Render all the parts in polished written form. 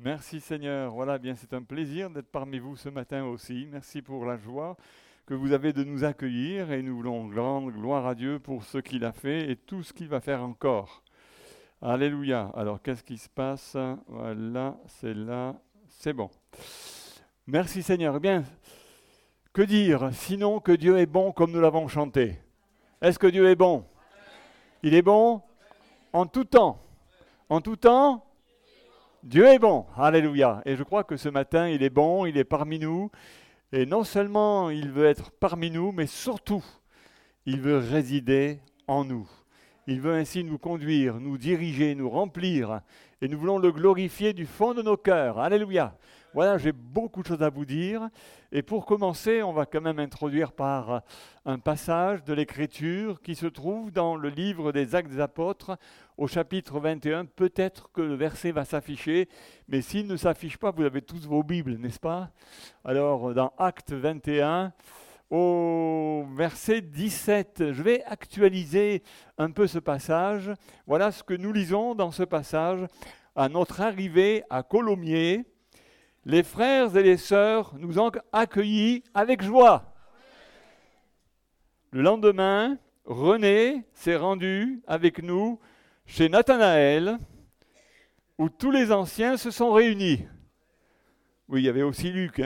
Merci Seigneur. Voilà, bien c'est un plaisir d'être parmi vous ce matin aussi. Merci pour la joie que vous avez de nous accueillir et nous voulons rendre gloire à Dieu pour ce qu'il a fait et tout ce qu'il va faire encore. Alléluia. Alors qu'est-ce qui se passe? Voilà, c'est là, c'est bon. Merci Seigneur. Eh bien, que dire sinon que Dieu est bon comme nous l'avons chanté? Est-ce que Dieu est bon? Il est bon en tout temps. En tout temps, Dieu est bon. Alléluia. Et je crois que ce matin, il est bon, il est parmi nous. Et non seulement il veut être parmi nous, mais surtout, il veut résider en nous. Il veut ainsi nous conduire, nous diriger, nous remplir. Et nous voulons le glorifier du fond de nos cœurs. Alléluia. Voilà, j'ai beaucoup de choses à vous dire. Et pour commencer, on va quand même introduire par un passage de l'Écriture qui se trouve dans le livre des Actes des Apôtres, au chapitre 21. Peut-être que le verset va s'afficher, mais s'il ne s'affiche pas, vous avez tous vos Bibles, n'est-ce pas? Alors, dans Actes 21, au verset 17, je vais actualiser un peu ce passage. Voilà ce que nous lisons dans ce passage. À notre arrivée à Colomiers, les frères et les sœurs nous ont accueillis avec joie. Le lendemain, René s'est rendu avec nous chez Nathanaël, où tous les anciens se sont réunis. Oui, il y avait aussi Luc.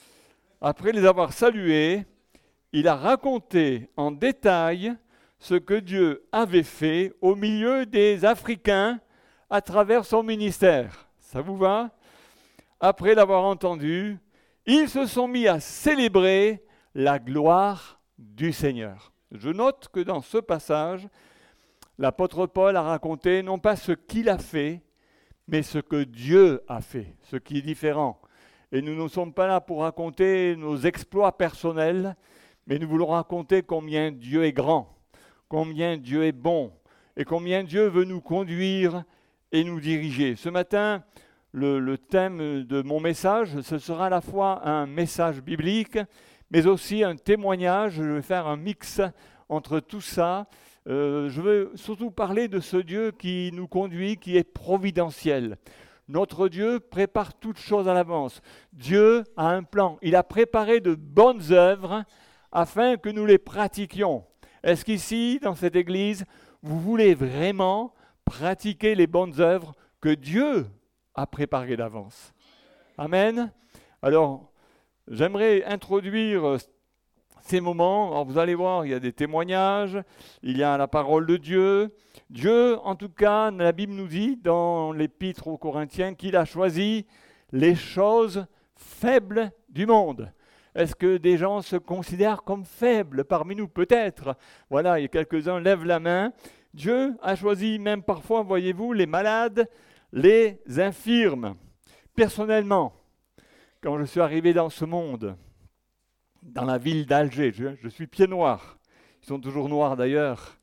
Après les avoir salués, il a raconté en détail ce que Dieu avait fait au milieu des Africains à travers son ministère. Ça vous va? Après l'avoir entendu, ils se sont mis à célébrer la gloire du Seigneur. Je note que dans ce passage, l'apôtre Paul a raconté non pas ce qu'il a fait, mais ce que Dieu a fait, ce qui est différent. Et nous ne sommes pas là pour raconter nos exploits personnels, mais nous voulons raconter combien Dieu est grand, combien Dieu est bon, et combien Dieu veut nous conduire et nous diriger. Ce matin, le thème de mon message, ce sera à la fois un message biblique, mais aussi un témoignage. Je vais faire un mix entre tout ça. Je veux surtout parler de ce Dieu qui nous conduit, qui est providentiel. Notre Dieu prépare toutes choses à l'avance. Dieu a un plan. Il a préparé de bonnes œuvres afin que nous les pratiquions. Est-ce qu'ici, dans cette église, vous voulez vraiment pratiquer les bonnes œuvres que Dieu a préparées d'avance? Amen. Alors, j'aimerais introduire ces moments. Alors, vous allez voir, il y a des témoignages, il y a la parole de Dieu. Dieu, en tout cas, la Bible nous dit dans l'Épître aux Corinthiens qu'il a choisi les choses faibles du monde. Est-ce que des gens se considèrent comme faibles parmi nous? Peut-être. Voilà, il y a quelques-uns lèvent la main. Dieu a choisi même parfois, voyez-vous, les malades, les infirmes. Personnellement, quand je suis arrivé dans ce monde, dans la ville d'Alger, je suis pied noir. Ils sont toujours noirs d'ailleurs.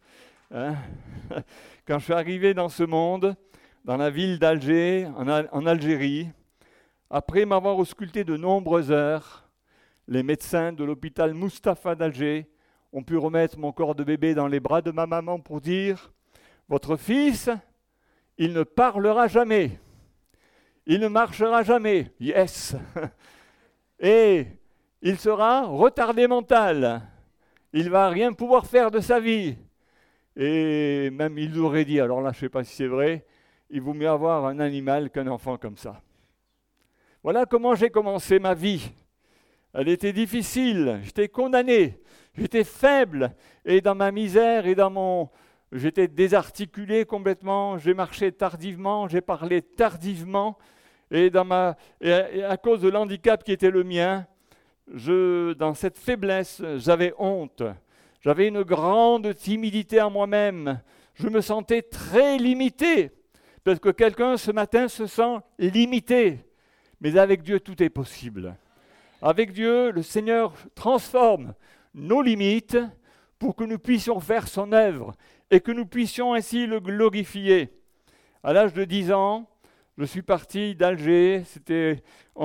Quand je suis arrivé dans ce monde, dans la ville d'Alger, en Algérie, après m'avoir ausculté de nombreuses heures, les médecins de l'hôpital Mustapha d'Alger ont pu remettre mon corps de bébé dans les bras de ma maman pour dire « Votre fils, il ne parlera jamais, il ne marchera jamais, yes, et il sera retardé mental, il ne va rien pouvoir faire de sa vie. » Et même il aurait dit, alors là je ne sais pas si c'est vrai, il vaut mieux avoir un animal qu'un enfant comme ça. Voilà comment j'ai commencé ma vie. Elle était difficile, j'étais condamné, j'étais faible, et dans ma misère et j'étais désarticulé complètement, j'ai marché tardivement, j'ai parlé tardivement, et à cause de l'handicap qui était le mien, dans cette faiblesse, j'avais honte. J'avais une grande timidité en moi-même. Je me sentais très limité, parce que quelqu'un ce matin se sent limité. Mais avec Dieu, tout est possible. Avec Dieu, le Seigneur transforme nos limites pour que nous puissions faire son œuvre et que nous puissions ainsi le glorifier. À l'âge de 10 ans, je suis parti d'Alger, c'était en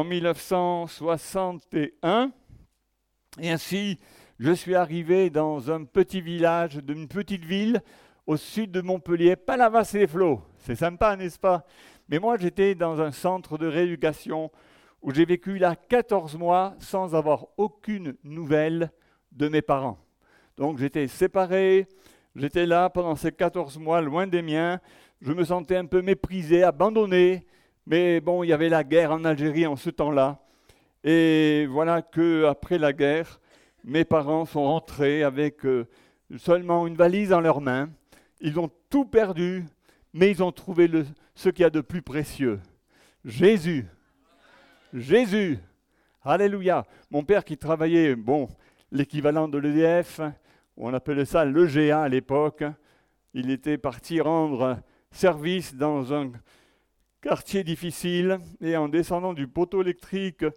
1961, et ainsi je suis arrivé dans un petit village, d'une petite ville au sud de Montpellier, Palavas-les-Flots. C'est sympa, n'est-ce pas? Mais moi, j'étais dans un centre de rééducation où j'ai vécu là 14 mois sans avoir aucune nouvelle de mes parents. Donc j'étais séparé, j'étais là pendant ces 14 mois loin des miens, je me sentais un peu méprisé, abandonné, mais bon, il y avait la guerre en Algérie en ce temps-là. Et voilà qu'après la guerre, mes parents sont rentrés avec seulement une valise dans leurs mains. Ils ont tout perdu, mais ils ont trouvé ce qu'il y a de plus précieux. Jésus. Jésus. Alléluia. Mon père qui travaillait, l'équivalent de l'EDF, on appelait ça l'EGA à l'époque, il était parti rendre service dans un quartier difficile et en descendant du poteau électrique,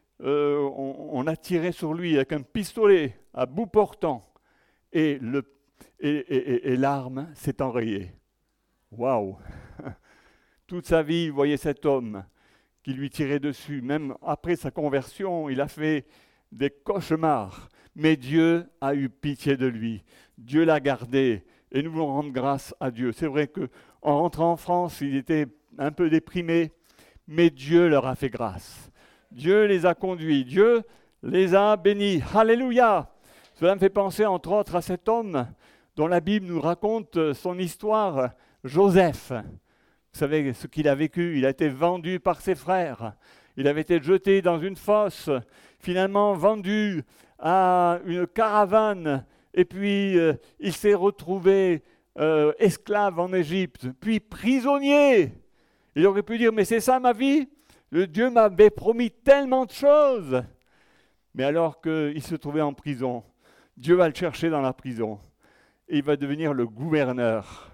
on a tiré sur lui avec un pistolet à bout portant et l'arme s'est enrayée. Waouh! Toute sa vie, il voyait cet homme qui lui tirait dessus. Même après sa conversion, il a fait des cauchemars. Mais Dieu a eu pitié de lui. Dieu l'a gardé et nous voulons rendre grâce à Dieu. C'est vrai qu'en rentrant en France, il était un peu déprimé, mais Dieu leur a fait grâce. Dieu les a conduits, Dieu les a bénis. Alléluia! Cela me fait penser entre autres à cet homme dont la Bible nous raconte son histoire, Joseph. Vous savez ce qu'il a vécu, il a été vendu par ses frères, il avait été jeté dans une fosse, finalement vendu à une caravane, et puis il s'est retrouvé esclave en Égypte, puis prisonnier. Il aurait pu dire, mais c'est ça ma vie? Le Dieu m'avait promis tellement de choses. Mais alors qu'il se trouvait en prison, Dieu va le chercher dans la prison, et il va devenir le gouverneur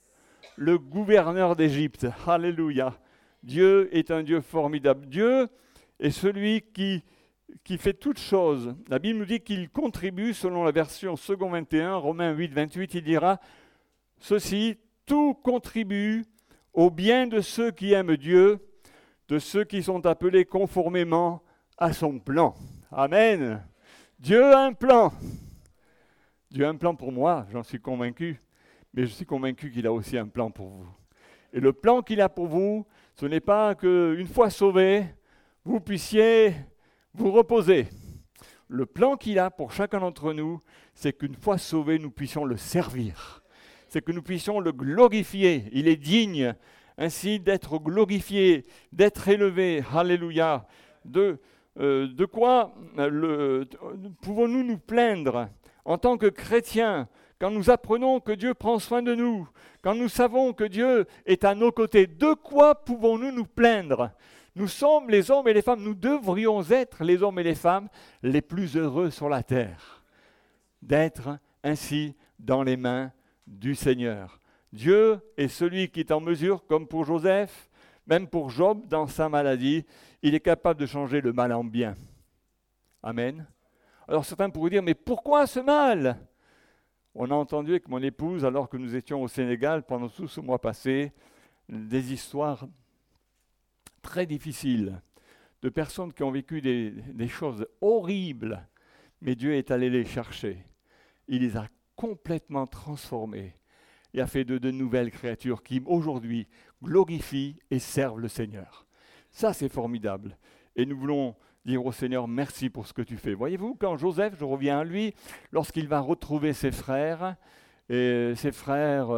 d'Égypte. Alléluia. Dieu est un Dieu formidable. Dieu est celui qui fait toutes choses. La Bible nous dit qu'il contribue, selon la version second 21, Romains 8, 28, il dira « Ceci, tout contribue au bien de ceux qui aiment Dieu, de ceux qui sont appelés conformément à son plan. » Amen. Dieu a un plan. Dieu a un plan pour moi, j'en suis convaincu. Mais je suis convaincu qu'il a aussi un plan pour vous. Et le plan qu'il a pour vous, ce n'est pas qu'une fois sauvé, vous puissiez vous reposer. Le plan qu'il a pour chacun d'entre nous, c'est qu'une fois sauvé, nous puissions le servir. C'est que nous puissions le glorifier. Il est digne ainsi d'être glorifié, d'être élevé. Alléluia. De quoi pouvons-nous nous plaindre en tant que chrétiens? Quand nous apprenons que Dieu prend soin de nous, quand nous savons que Dieu est à nos côtés, de quoi pouvons-nous nous plaindre? Nous sommes les hommes et les femmes, nous devrions être les hommes et les femmes les plus heureux sur la terre, d'être ainsi dans les mains du Seigneur. Dieu est celui qui est en mesure, comme pour Joseph, même pour Job dans sa maladie, il est capable de changer le mal en bien. Amen. Alors certains pourraient dire, mais pourquoi ce mal? On a entendu avec mon épouse, alors que nous étions au Sénégal pendant tout ce mois passé, des histoires très difficiles de personnes qui ont vécu des choses horribles, mais Dieu est allé les chercher. Il les a complètement transformés et a fait de nouvelles créatures qui, aujourd'hui, glorifient et servent le Seigneur. Ça, c'est formidable. Et nous voulons dire au Seigneur, merci pour ce que tu fais. Voyez-vous, quand Joseph, je reviens à lui, lorsqu'il va retrouver ses frères, et ses frères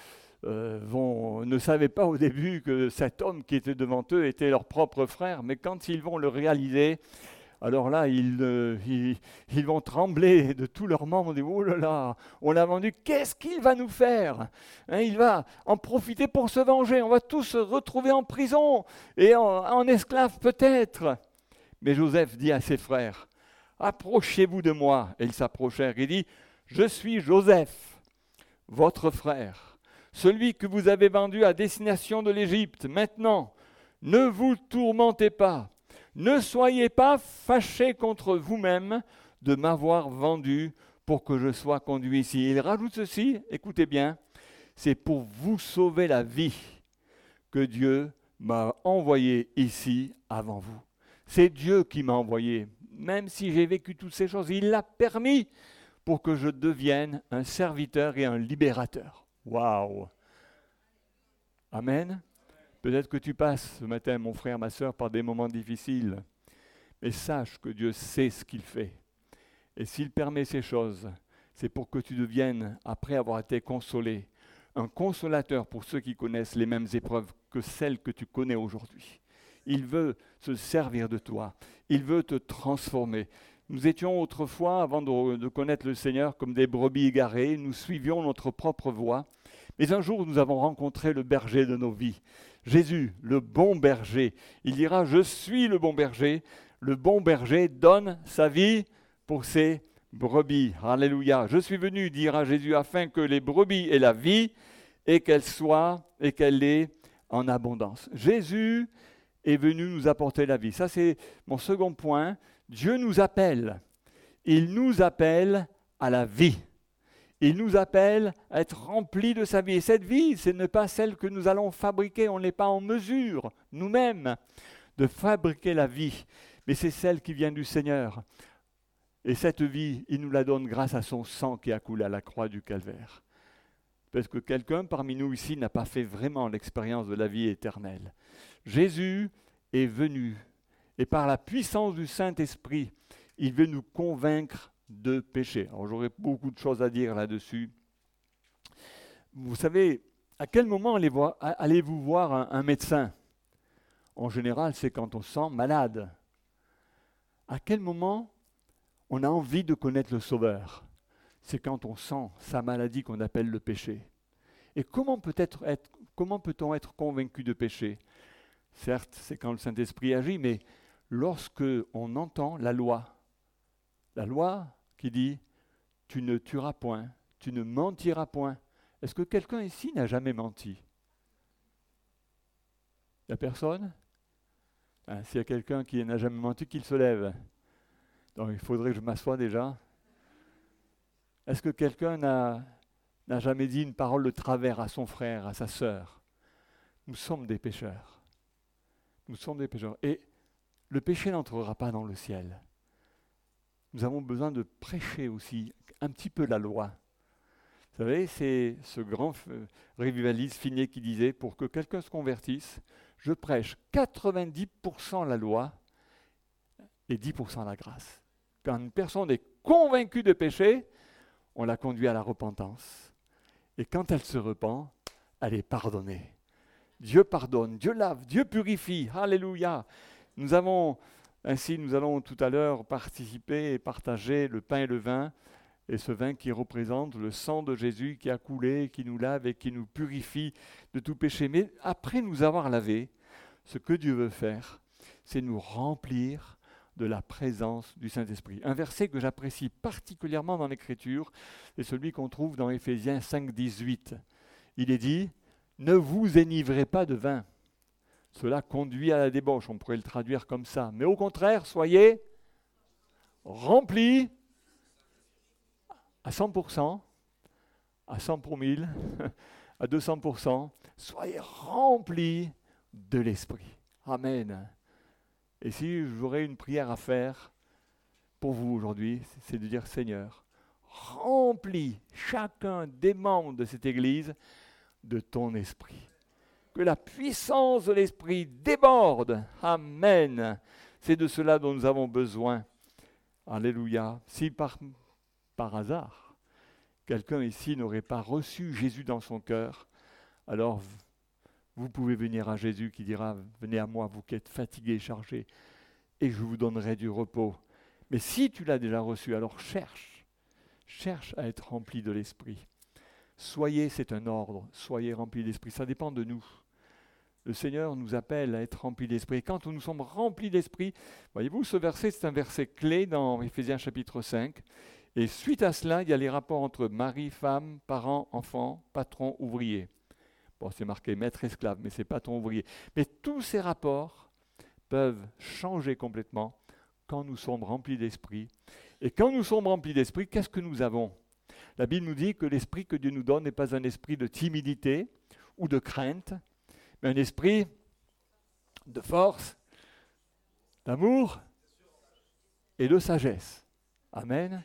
ne savaient pas au début que cet homme qui était devant eux était leur propre frère, mais quand ils vont le réaliser, alors là, ils vont trembler de tous leurs membres, dire, oh là là, on l'a vendu, qu'est-ce qu'il va nous faire? Il va en profiter pour se venger, on va tous se retrouver en prison, et en esclaves peut-être. Mais Joseph dit à ses frères, « Approchez-vous de moi. » Et ils s'approchèrent. Il dit, « Je suis Joseph, votre frère, celui que vous avez vendu à destination de l'Égypte. Maintenant, ne vous tourmentez pas. Ne soyez pas fâchés contre vous-même de m'avoir vendu pour que je sois conduit ici. » Il rajoute ceci, écoutez bien, « C'est pour vous sauver la vie que Dieu m'a envoyé ici avant vous. » C'est Dieu qui m'a envoyé. Même si j'ai vécu toutes ces choses, il l'a permis pour que je devienne un serviteur et un libérateur. Waouh! Amen. Peut-être que tu passes ce matin, mon frère, ma sœur, par des moments difficiles. Mais sache que Dieu sait ce qu'il fait. Et s'il permet ces choses, c'est pour que tu deviennes, après avoir été consolé, un consolateur pour ceux qui connaissent les mêmes épreuves que celles que tu connais aujourd'hui. Il veut se servir de toi. Il veut te transformer. Nous étions autrefois, avant de connaître le Seigneur, comme des brebis égarées. Nous suivions notre propre voie. Mais un jour, nous avons rencontré le berger de nos vies. Jésus, le bon berger. Il dira, je suis le bon berger. Le bon berger donne sa vie pour ses brebis. Alléluia. Je suis venu, dira Jésus, afin que les brebis aient la vie et qu'elle l'ait en abondance. Jésus est venu nous apporter la vie. Ça, c'est mon second point. Dieu nous appelle. Il nous appelle à la vie. Il nous appelle à être remplis de sa vie. Et cette vie, ce n'est pas celle que nous allons fabriquer. On n'est pas en mesure, nous-mêmes, de fabriquer la vie. Mais c'est celle qui vient du Seigneur. Et cette vie, il nous la donne grâce à son sang qui a coulé à la croix du Calvaire. Parce que quelqu'un parmi nous ici n'a pas fait vraiment l'expérience de la vie éternelle. Jésus est venu, et par la puissance du Saint-Esprit, il veut nous convaincre de péché. Alors j'aurais beaucoup de choses à dire là-dessus. Vous savez, à quel moment allez-vous voir un médecin? En général, c'est quand on se sent malade. À quel moment on a envie de connaître le Sauveur? C'est quand on sent sa maladie qu'on appelle le péché. Et comment peut-on être convaincu de péché? Certes, c'est quand le Saint-Esprit agit, mais lorsque on entend la loi qui dit « tu ne tueras point, tu ne mentiras point ». Est-ce que quelqu'un ici n'a jamais menti? Il n'y a personne? S'il y a quelqu'un qui n'a jamais menti, qu'il se lève. Donc il faudrait que je m'assoie déjà. Est-ce que quelqu'un n'a jamais dit une parole de travers à son frère, à sa sœur? Nous sommes des pécheurs. Nous sommes des pécheurs. Et le péché n'entrera pas dans le ciel. Nous avons besoin de prêcher aussi un petit peu la loi. Vous savez, c'est ce grand révivaliste Finier qui disait, pour que quelqu'un se convertisse, je prêche 90% la loi et 10% la grâce. Quand une personne est convaincue de péché, on la conduit à la repentance. Et quand elle se repent, elle est pardonnée. Dieu pardonne, Dieu lave, Dieu purifie. Alléluia. Nous allons tout à l'heure participer et partager le pain et le vin. Et ce vin qui représente le sang de Jésus qui a coulé, qui nous lave et qui nous purifie de tout péché. Mais après nous avoir lavé, ce que Dieu veut faire, c'est nous remplir de la présence du Saint-Esprit. Un verset que j'apprécie particulièrement dans l'Écriture, c'est celui qu'on trouve dans Éphésiens 5, 18. Il est dit « Ne vous enivrez pas de vin. Cela conduit à la débauche. » On pourrait le traduire comme ça. Mais au contraire, soyez remplis à 100%, à 100 pour 1000, à 200%. Soyez remplis de l'Esprit. Amen. Et si j'aurais une prière à faire pour vous aujourd'hui, c'est de dire Seigneur, remplis chacun des membres de cette Église de ton Esprit. Que la puissance de l'Esprit déborde. Amen. C'est de cela dont nous avons besoin. Alléluia. Si par hasard, quelqu'un ici n'aurait pas reçu Jésus dans son cœur, alors vous pouvez venir à Jésus qui dira « Venez à moi, vous qui êtes fatigués, chargés, et je vous donnerai du repos. » Mais si tu l'as déjà reçu, alors cherche à être rempli de l'Esprit. Soyez, c'est un ordre, soyez remplis d'Esprit. Ça dépend de nous. Le Seigneur nous appelle à être remplis d'Esprit. Et quand nous sommes remplis d'Esprit, voyez-vous, ce verset, c'est un verset clé dans Éphésiens chapitre 5. Et suite à cela, il y a les rapports entre mari, femme, parents, enfants, patron, ouvrier. Bon, c'est marqué maître, esclave, mais ce n'est pas ton ouvrier. Mais tous ces rapports peuvent changer complètement quand nous sommes remplis d'Esprit. Et quand nous sommes remplis d'Esprit, qu'est-ce que nous avons? La Bible nous dit que l'Esprit que Dieu nous donne n'est pas un esprit de timidité ou de crainte, mais un esprit de force, d'amour et de sagesse. Amen.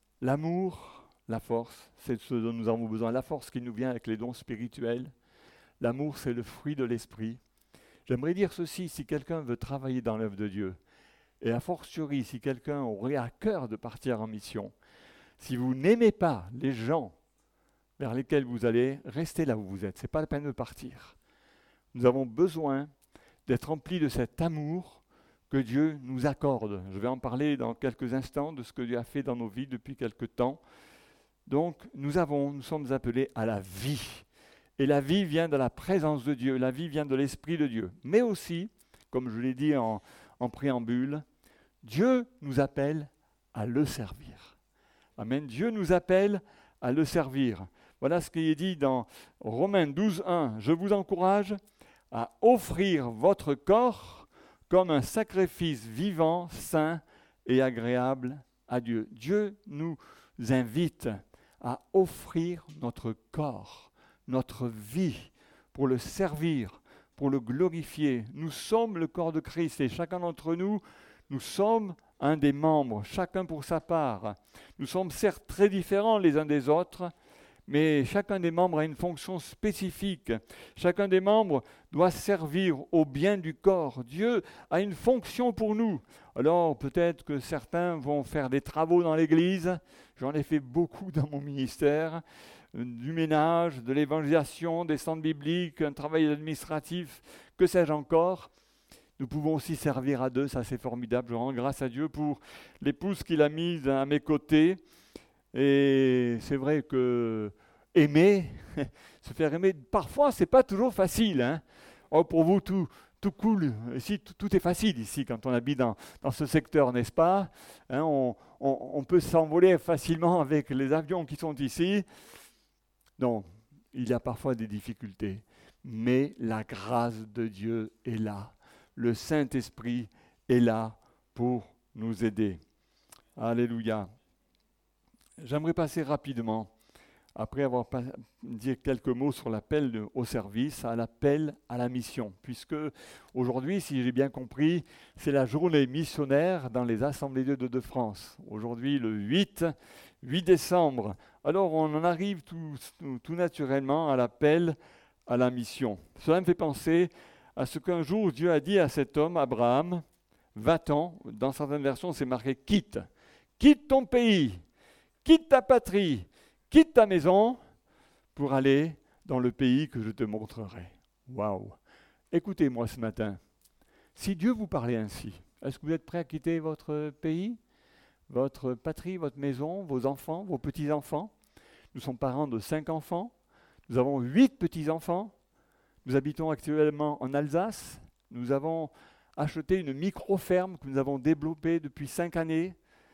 L'amour, la force, c'est ce dont nous avons besoin. La force qui nous vient avec les dons spirituels. L'amour, c'est le fruit de l'esprit. J'aimerais dire ceci, si quelqu'un veut travailler dans l'œuvre de Dieu, et a fortiori, si quelqu'un aurait à cœur de partir en mission, si vous n'aimez pas les gens vers lesquels vous allez, restez là où vous êtes. Ce n'est pas la peine de partir. Nous avons besoin d'être remplis de cet amour que Dieu nous accorde. Je vais en parler dans quelques instants de ce que Dieu a fait dans nos vies depuis quelque temps. Donc, nous sommes appelés à la vie. Et la vie vient de la présence de Dieu, la vie vient de l'Esprit de Dieu. Mais aussi, comme je l'ai dit en préambule, Dieu nous appelle à le servir. Amen. Dieu nous appelle à le servir. Voilà ce qui est dit dans Romains 12:1. Je vous encourage à offrir votre corps comme un sacrifice vivant, saint et agréable à Dieu. Dieu nous invite à offrir notre corps, notre vie, pour le servir, pour le glorifier. Nous sommes le corps de Christ et chacun d'entre nous, nous sommes un des membres, chacun pour sa part. Nous sommes certes très différents les uns des autres, mais chacun des membres a une fonction spécifique. Chacun des membres doit servir au bien du corps. Dieu a une fonction pour nous. Alors peut-être que certains vont faire des travaux dans l'église. J'en ai fait beaucoup dans mon ministère. Du ménage, de l'évangélisation, des centres bibliques, un travail administratif, que sais-je encore. Nous pouvons aussi servir à deux, ça c'est formidable. Je rends grâce à Dieu pour l'épouse qu'il a mise à mes côtés. Et c'est vrai que aimer, se faire aimer, parfois c'est pas toujours facile. Hein. Oh, pour vous tout cool, ici tout est facile ici quand on habite dans ce secteur, n'est-ce pas? Hein, on peut s'envoler facilement avec les avions qui sont ici. Non, il y a parfois des difficultés, mais la grâce de Dieu est là. Le Saint-Esprit est là pour nous aider. Alléluia. J'aimerais passer rapidement, après avoir dit quelques mots sur l'appel au service, à l'appel à la mission. Puisque aujourd'hui, si j'ai bien compris, c'est la journée missionnaire dans les Assemblées de Dieu de France. Aujourd'hui, le 8 décembre. Alors, on en arrive tout naturellement à l'appel à la mission. Cela me fait penser à ce qu'un jour Dieu a dit à cet homme, Abraham, 20 ans, dans certaines versions c'est marqué « quitte ton pays ». Quitte ta patrie, quitte ta maison pour aller dans le pays que je te montrerai. Waouh! Écoutez-moi ce matin. Si Dieu vous parlait ainsi, est-ce que vous êtes prêt à quitter votre pays, votre patrie, votre maison, vos enfants, vos petits-enfants? Nous sommes parents de 5 enfants. Nous avons 8 petits-enfants. Nous habitons actuellement en Alsace. Nous avons acheté une micro-ferme que nous avons développée depuis 5 années.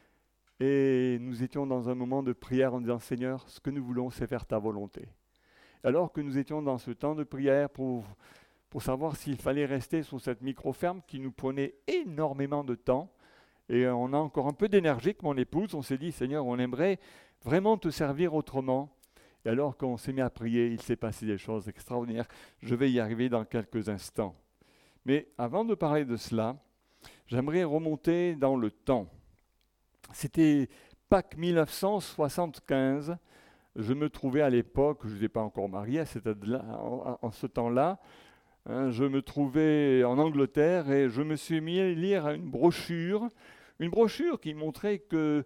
Et nous étions dans un moment de prière en disant « Seigneur, ce que nous voulons, c'est faire ta volonté ». Alors que nous étions dans ce temps de prière pour savoir s'il fallait rester sur cette micro-ferme qui nous prenait énormément de temps, et on a encore un peu d'énergie avec mon épouse, on s'est dit « Seigneur, on aimerait vraiment te servir autrement ». Et alors qu'on s'est mis à prier, il s'est passé des choses extraordinaires. Je vais y arriver dans quelques instants. Mais avant de parler de cela, j'aimerais remonter dans le temps. C'était Pâques 1975. Je me trouvais à l'époque, je n'étais pas encore marié en ce temps-là. Hein, je me trouvais en Angleterre et je me suis mis à lire une brochure qui montrait que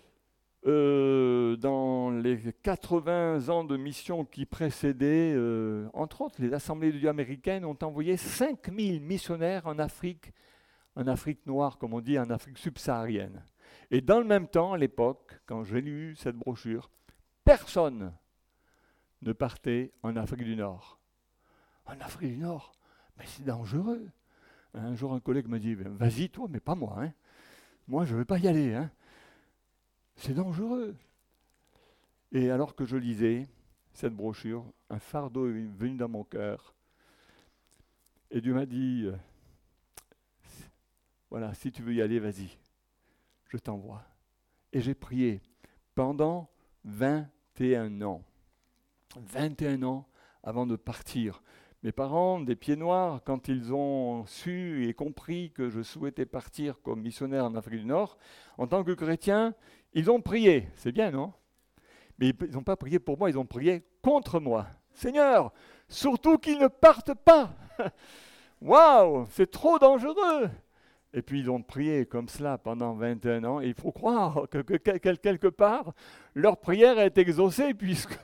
dans les 80 ans de mission qui précédaient, entre autres, les Assemblées de Dieu américaines ont envoyé 5000 missionnaires en Afrique noire, comme on dit, en Afrique subsaharienne. Et dans le même temps, à l'époque, quand j'ai lu cette brochure, personne ne partait en Afrique du Nord. En Afrique du Nord? Mais c'est dangereux. Un jour, un collègue me dit, vas-y toi, mais pas moi. Hein. Moi, je ne veux pas y aller. Hein. C'est dangereux. Et alors que je lisais cette brochure, un fardeau est venu dans mon cœur. Et Dieu m'a dit, voilà, si tu veux y aller, vas-y. Je t'envoie. Et j'ai prié pendant 21 ans. 21 ans avant de partir. Mes parents, des pieds noirs, quand ils ont su et compris que je souhaitais partir comme missionnaire en Afrique du Nord, en tant que chrétien, ils ont prié. C'est bien, non? Mais ils n'ont pas prié pour moi, ils ont prié contre moi. Seigneur, surtout qu'ils ne partent pas. Waouh, c'est trop dangereux. Et puis ils ont prié comme cela pendant 21 ans. Et il faut croire que quelque part, leur prière est exaucée puisque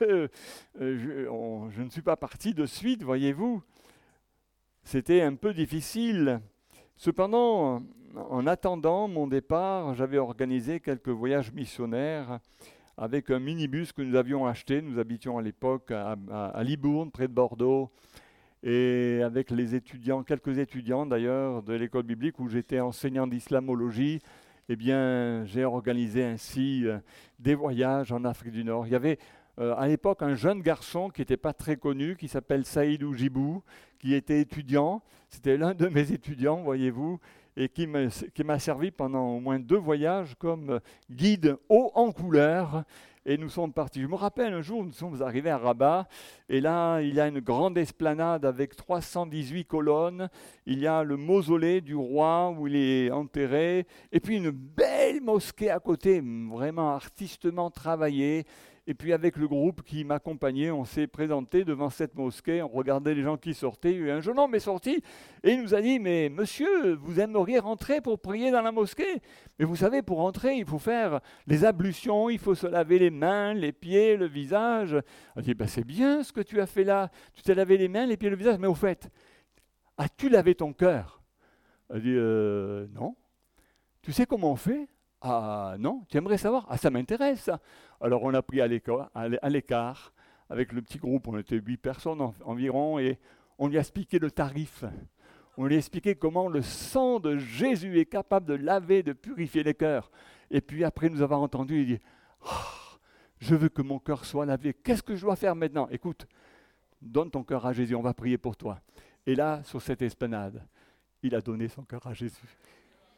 je ne suis pas parti de suite, voyez-vous. C'était un peu difficile. Cependant, en attendant mon départ, j'avais organisé quelques voyages missionnaires avec un minibus que nous avions acheté. Nous habitions à l'époque à Libourne, près de Bordeaux. Et avec les étudiants, quelques étudiants d'ailleurs de l'école biblique où j'étais enseignant d'islamologie, eh bien, j'ai organisé ainsi des voyages en Afrique du Nord. Il y avait à l'époque un jeune garçon qui n'était pas très connu, qui s'appelle Saïd Oujibou, qui était étudiant. C'était l'un de mes étudiants, voyez-vous, et qui m'a servi pendant au moins 2 voyages comme guide haut en couleur. Et nous sommes partis. Je me rappelle un jour, nous sommes arrivés à Rabat, et là, il y a une grande esplanade avec 318 colonnes. Il y a le mausolée du roi où il est enterré, et puis une belle mosquée à côté, vraiment artistement travaillée. Et puis avec le groupe qui m'accompagnait, on s'est présenté devant cette mosquée, on regardait les gens qui sortaient, et un jeune homme est sorti, et il nous a dit « Mais monsieur, vous aimeriez rentrer pour prier dans la mosquée ? Mais vous savez, pour rentrer, il faut faire les ablutions, il faut se laver les mains, les pieds, le visage. » On a dit « C'est bien ce que tu as fait là, tu t'es lavé les mains, les pieds, le visage, mais au fait, as-tu lavé ton cœur ?» On a dit « Non. » Tu sais comment on fait ? Ah non, tu aimerais savoir ? Ah, ça m'intéresse ça. Alors on a pris à l'écart, avec le petit groupe, on était 8 personnes environ, et on lui a expliqué le tarif. On lui a expliqué comment le sang de Jésus est capable de laver, de purifier les cœurs. Et puis après nous avoir entendu, il dit oh, je veux que mon cœur soit lavé. Qu'est-ce que je dois faire maintenant ? Écoute, donne ton cœur à Jésus, on va prier pour toi. Et là, sur cette esplanade, il a donné son cœur à Jésus. Waouh !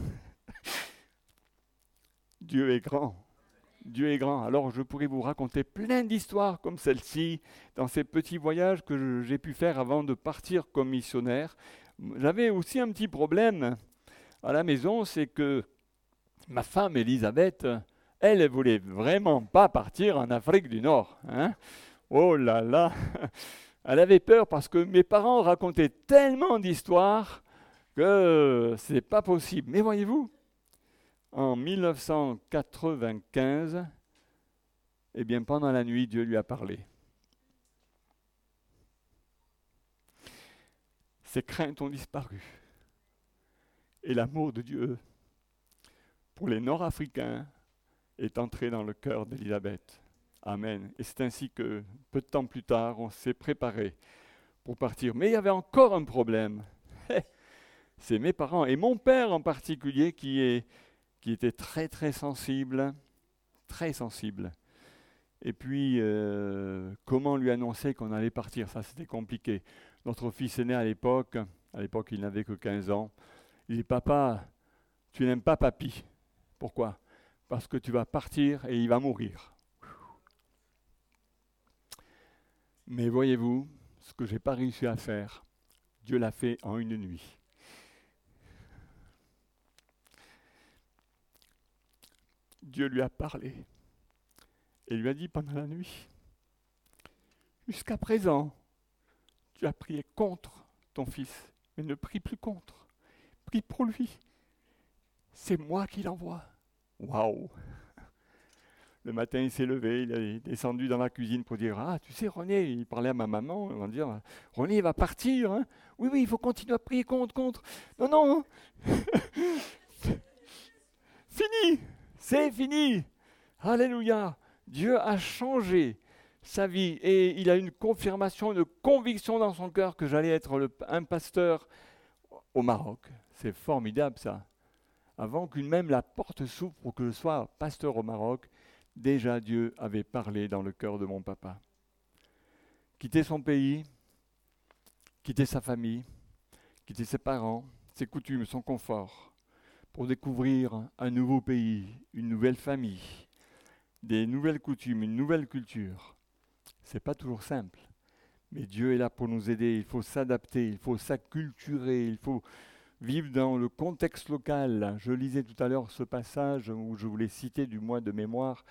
Dieu est grand. Dieu est grand. Alors je pourrais vous raconter plein d'histoires comme celle-ci, dans ces petits voyages que j'ai pu faire avant de partir comme missionnaire. J'avais aussi un petit problème à la maison, c'est que ma femme Elisabeth, elle voulait vraiment pas partir en Afrique du Nord. Hein. Oh là là, elle avait peur parce que mes parents racontaient tellement d'histoires que c'est pas possible. Mais voyez-vous, en 1995, eh bien, pendant la nuit, Dieu lui a parlé. Ses craintes ont disparu. Et l'amour de Dieu pour les Nord-Africains est entré dans le cœur d'Élisabeth. Amen. Et c'est ainsi que, peu de temps plus tard, on s'est préparé pour partir. Mais il y avait encore un problème. C'est mes parents, et mon père en particulier, qui était très très sensible, très sensible. Et puis, comment lui annoncer qu'on allait partir ? Ça, c'était compliqué. Notre fils aîné à l'époque il n'avait que 15 ans, il dit « Papa, tu n'aimes pas papy. Pourquoi ? Parce que tu vas partir et il va mourir. » Mais voyez-vous, ce que je n'ai pas réussi à faire, Dieu l'a fait en une nuit. Dieu lui a parlé et lui a dit pendant la nuit, jusqu'à présent, tu as prié contre ton fils, mais ne prie plus contre, prie pour lui. C'est moi qui l'envoie. Waouh! Le matin, il s'est levé, il est descendu dans la cuisine pour dire, ah, tu sais, René, il parlait à ma maman, il va dire, René, il va partir. Hein? Oui, il faut continuer à prier contre. Non. Fini! C'est fini. Alléluia. Dieu a changé sa vie et il a une confirmation, une conviction dans son cœur que j'allais être un pasteur au Maroc. C'est formidable ça. Avant qu'une même la porte s'ouvre pour que je sois pasteur au Maroc, déjà Dieu avait parlé dans le cœur de mon papa. Quitter son pays, quitter sa famille, quitter ses parents, ses coutumes, son confort, pour découvrir un nouveau pays, une nouvelle famille, des nouvelles coutumes, une nouvelle culture. C'est pas toujours simple, mais Dieu est là pour nous aider. Il faut s'adapter, il faut s'acculturer, il faut vivre dans le contexte local. Je lisais tout à l'heure ce passage où je voulais citer du moins de mémoire,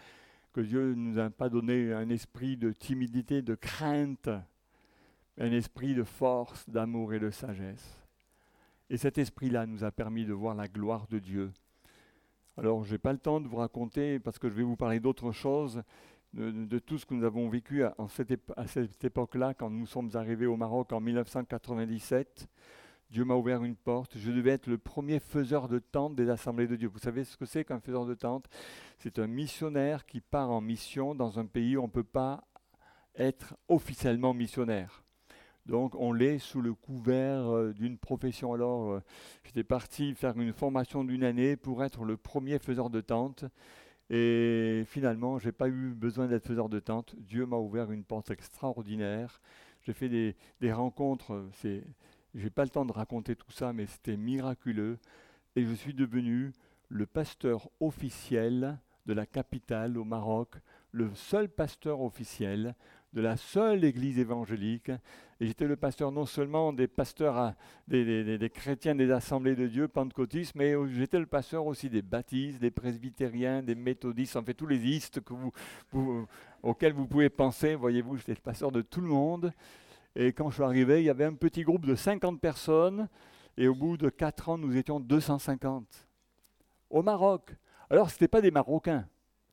que Dieu ne nous a pas donné un esprit de timidité, de crainte, mais un esprit de force, d'amour et de sagesse. Et cet esprit-là nous a permis de voir la gloire de Dieu. Alors, je n'ai pas le temps de vous raconter, parce que je vais vous parler d'autres choses, de tout ce que nous avons vécu à cette époque-là, quand nous sommes arrivés au Maroc en 1997. Dieu m'a ouvert une porte. Je devais être le premier faiseur de tente des assemblées de Dieu. Vous savez ce que c'est qu'un faiseur de tente? C'est un missionnaire qui part en mission dans un pays où on ne peut pas être officiellement missionnaire. Donc on l'est sous le couvert d'une profession. Alors j'étais parti faire une formation d'1 année pour être le premier faiseur de tente. Et finalement, je n'ai pas eu besoin d'être faiseur de tente. Dieu m'a ouvert une porte extraordinaire. J'ai fait des rencontres. Je n'ai pas le temps de raconter tout ça, mais c'était miraculeux. Et je suis devenu le pasteur officiel de la capitale au Maroc, le seul pasteur officiel de la seule église évangélique. Et j'étais le pasteur non seulement des pasteurs, des chrétiens des assemblées de Dieu, pentecôtistes, mais j'étais le pasteur aussi des baptistes, des presbytériens, des méthodistes, en fait tous les istes auxquels vous pouvez penser. Voyez-vous, j'étais le pasteur de tout le monde. Et quand je suis arrivé, il y avait un petit groupe de 50 personnes, et au bout de 4 ans, nous étions 250. Au Maroc. Alors, ce n'étaient pas des Marocains.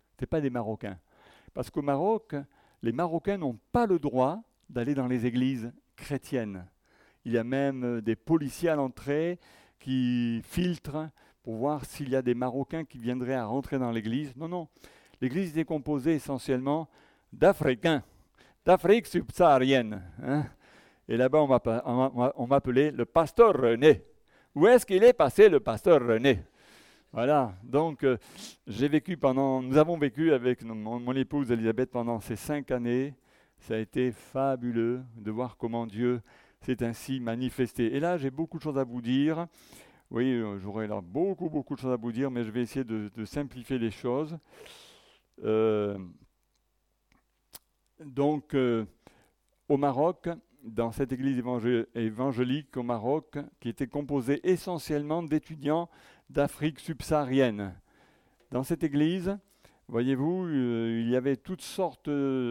Parce qu'au Maroc, les Marocains n'ont pas le droit d'aller dans les églises chrétiennes. Il y a même des policiers à l'entrée qui filtrent pour voir s'il y a des Marocains qui viendraient à rentrer dans l'église. Non. L'église était composée essentiellement d'Africains, d'Afrique subsaharienne. Et là-bas, on m'appelait le pasteur René. Où est-ce qu'il est passé, le pasteur René? Voilà, donc nous avons vécu avec mon épouse Elisabeth pendant ces 5 années. Ça a été fabuleux de voir comment Dieu s'est ainsi manifesté. Et là, j'ai beaucoup de choses à vous dire. Oui, j'aurais là beaucoup de choses à vous dire, mais je vais essayer de simplifier les choses. Donc, au Maroc, dans cette église évangélique au Maroc, qui était composée essentiellement d'étudiants d'Afrique subsaharienne. Dans cette église, voyez-vous, il y avait toutes sortes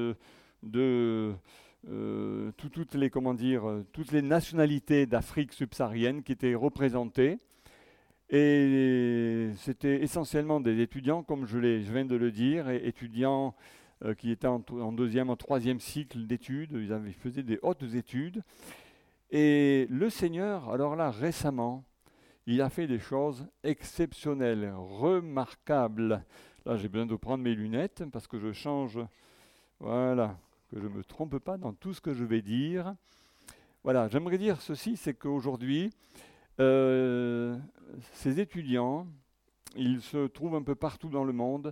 toutes les nationalités d'Afrique subsaharienne qui étaient représentées. Et c'était essentiellement des étudiants, comme je viens de le dire, étudiants qui étaient en 2e, en 3e cycle d'études. Ils faisaient des hautes études. Et le Seigneur, alors là, récemment, il a fait des choses exceptionnelles, remarquables. Là, j'ai besoin de prendre mes lunettes parce que je change. Voilà, que je ne me trompe pas dans tout ce que je vais dire. Voilà, j'aimerais dire ceci, c'est qu'aujourd'hui, ces étudiants, ils se trouvent un peu partout dans le monde.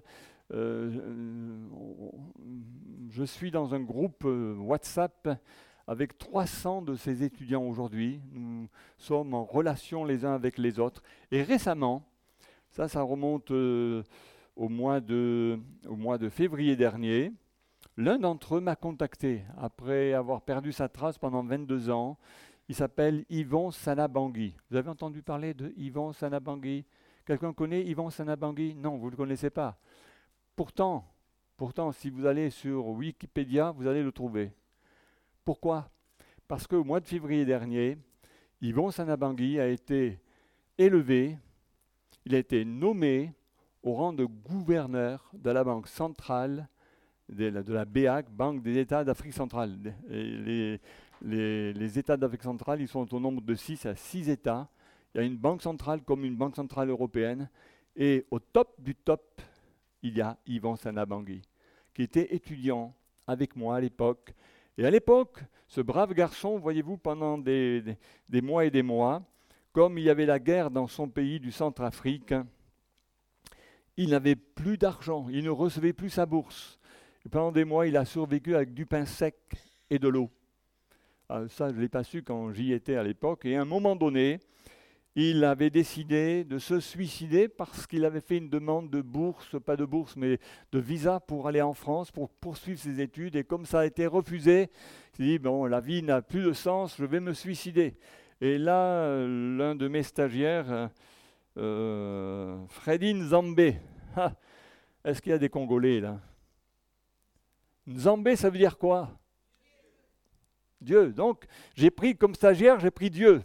Je suis dans un groupe WhatsApp avec 300 de ces étudiants aujourd'hui. Nous sommes en relation les uns avec les autres. Et récemment, ça remonte au mois de février dernier, l'un d'entre eux m'a contacté après avoir perdu sa trace pendant 22 ans. Il s'appelle Yvon Sanabangui. Vous avez entendu parler de Yvon Sanabangui? Quelqu'un connaît Yvon Sanabangui? Non, vous ne le connaissez pas. Pourtant, si vous allez sur Wikipédia, vous allez le trouver. Pourquoi? Parce qu'au mois de février dernier, Yvon Sanabangui a été élevé, il a été nommé au rang de gouverneur de la Banque centrale, de la BEAC, Banque des États d'Afrique centrale. Les États d'Afrique centrale, ils sont au nombre de 6 à 6 États. Il y a une banque centrale comme une banque centrale européenne. Et au top du top, il y a Yvon Sanabangui, qui était étudiant avec moi à l'époque. Et à l'époque, ce brave garçon, voyez-vous, pendant des mois et des mois, comme il y avait la guerre dans son pays du Centrafrique, il n'avait plus d'argent, il ne recevait plus sa bourse. Et pendant des mois, il a survécu avec du pain sec et de l'eau. Ça, je ne l'ai pas su quand j'y étais à l'époque. Et à un moment donné, il avait décidé de se suicider parce qu'il avait fait une demande de bourse, pas de bourse, mais de visa pour aller en France, pour poursuivre ses études. Et comme ça a été refusé, il s'est dit, bon, la vie n'a plus de sens, je vais me suicider. Et là, l'un de mes stagiaires, Fredine Zambé, est-ce qu'il y a des Congolais là? Nzambé, ça veut dire quoi? Dieu. Donc, j'ai pris comme stagiaire, j'ai pris Dieu.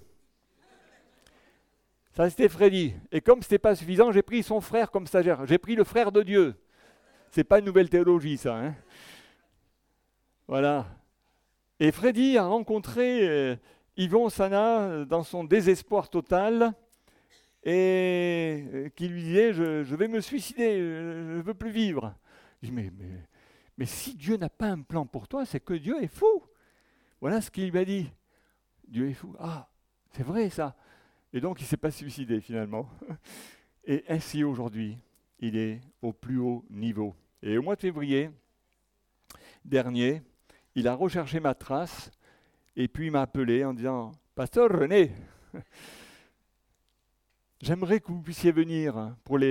Ça, c'était Freddy. Et comme ce n'était pas suffisant, j'ai pris son frère comme stagiaire. J'ai pris le frère de Dieu. C'est pas une nouvelle théologie, ça. Hein. Voilà. Et Freddy a rencontré Yvon Sana dans son désespoir total et qui lui disait je vais me suicider, je ne veux plus vivre. Je dis mais si Dieu n'a pas un plan pour toi, c'est que Dieu est fou. Voilà ce qu'il m'a dit. Dieu est fou. Ah, c'est vrai ça. Et donc il ne s'est pas suicidé finalement. Et ainsi aujourd'hui, il est au plus haut niveau. Et au mois de février dernier, il a recherché ma trace et puis il m'a appelé en disant « Pasteur René, j'aimerais que vous puissiez venir pour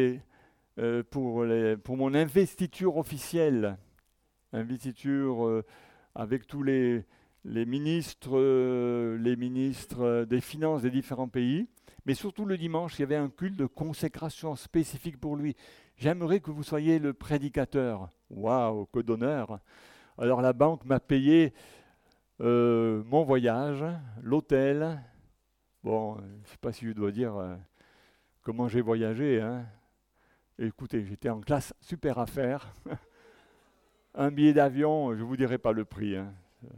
mon investiture officielle. » Investiture avec tous les ministres des Finances des différents pays. Mais surtout le dimanche, il y avait un culte de consécration spécifique pour lui. J'aimerais que vous soyez le prédicateur. Waouh, que d'honneur! Alors la banque m'a payé mon voyage, l'hôtel. Bon, je ne sais pas si je dois dire comment j'ai voyagé. Hein. Écoutez, j'étais en classe super affaires. Un billet d'avion, je ne vous dirai pas le prix. Hein.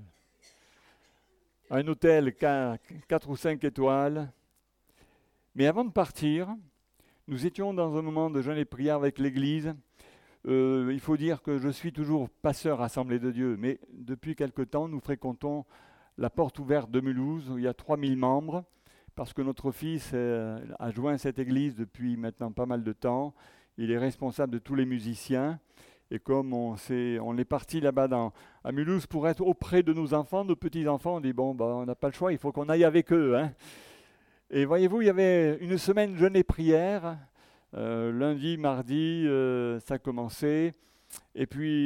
Un hôtel 4 ou 5 étoiles. Mais avant de partir, nous étions dans un moment de jeûne et prière avec l'Église. Il faut dire que je suis toujours passeur Assemblée de Dieu, mais depuis quelque temps, nous fréquentons la Porte Ouverte de Mulhouse, où il y a 3000 membres, parce que notre fils a joint cette église depuis maintenant pas mal de temps. Il est responsable de tous les musiciens. Et comme on est parti là-bas à Mulhouse pour être auprès de nos enfants, nos petits-enfants, on dit, bon, on n'a pas le choix, il faut qu'on aille avec eux. Hein. Et voyez-vous, il y avait une semaine jeûne et prière. Lundi, mardi, ça a commencé. Et puis,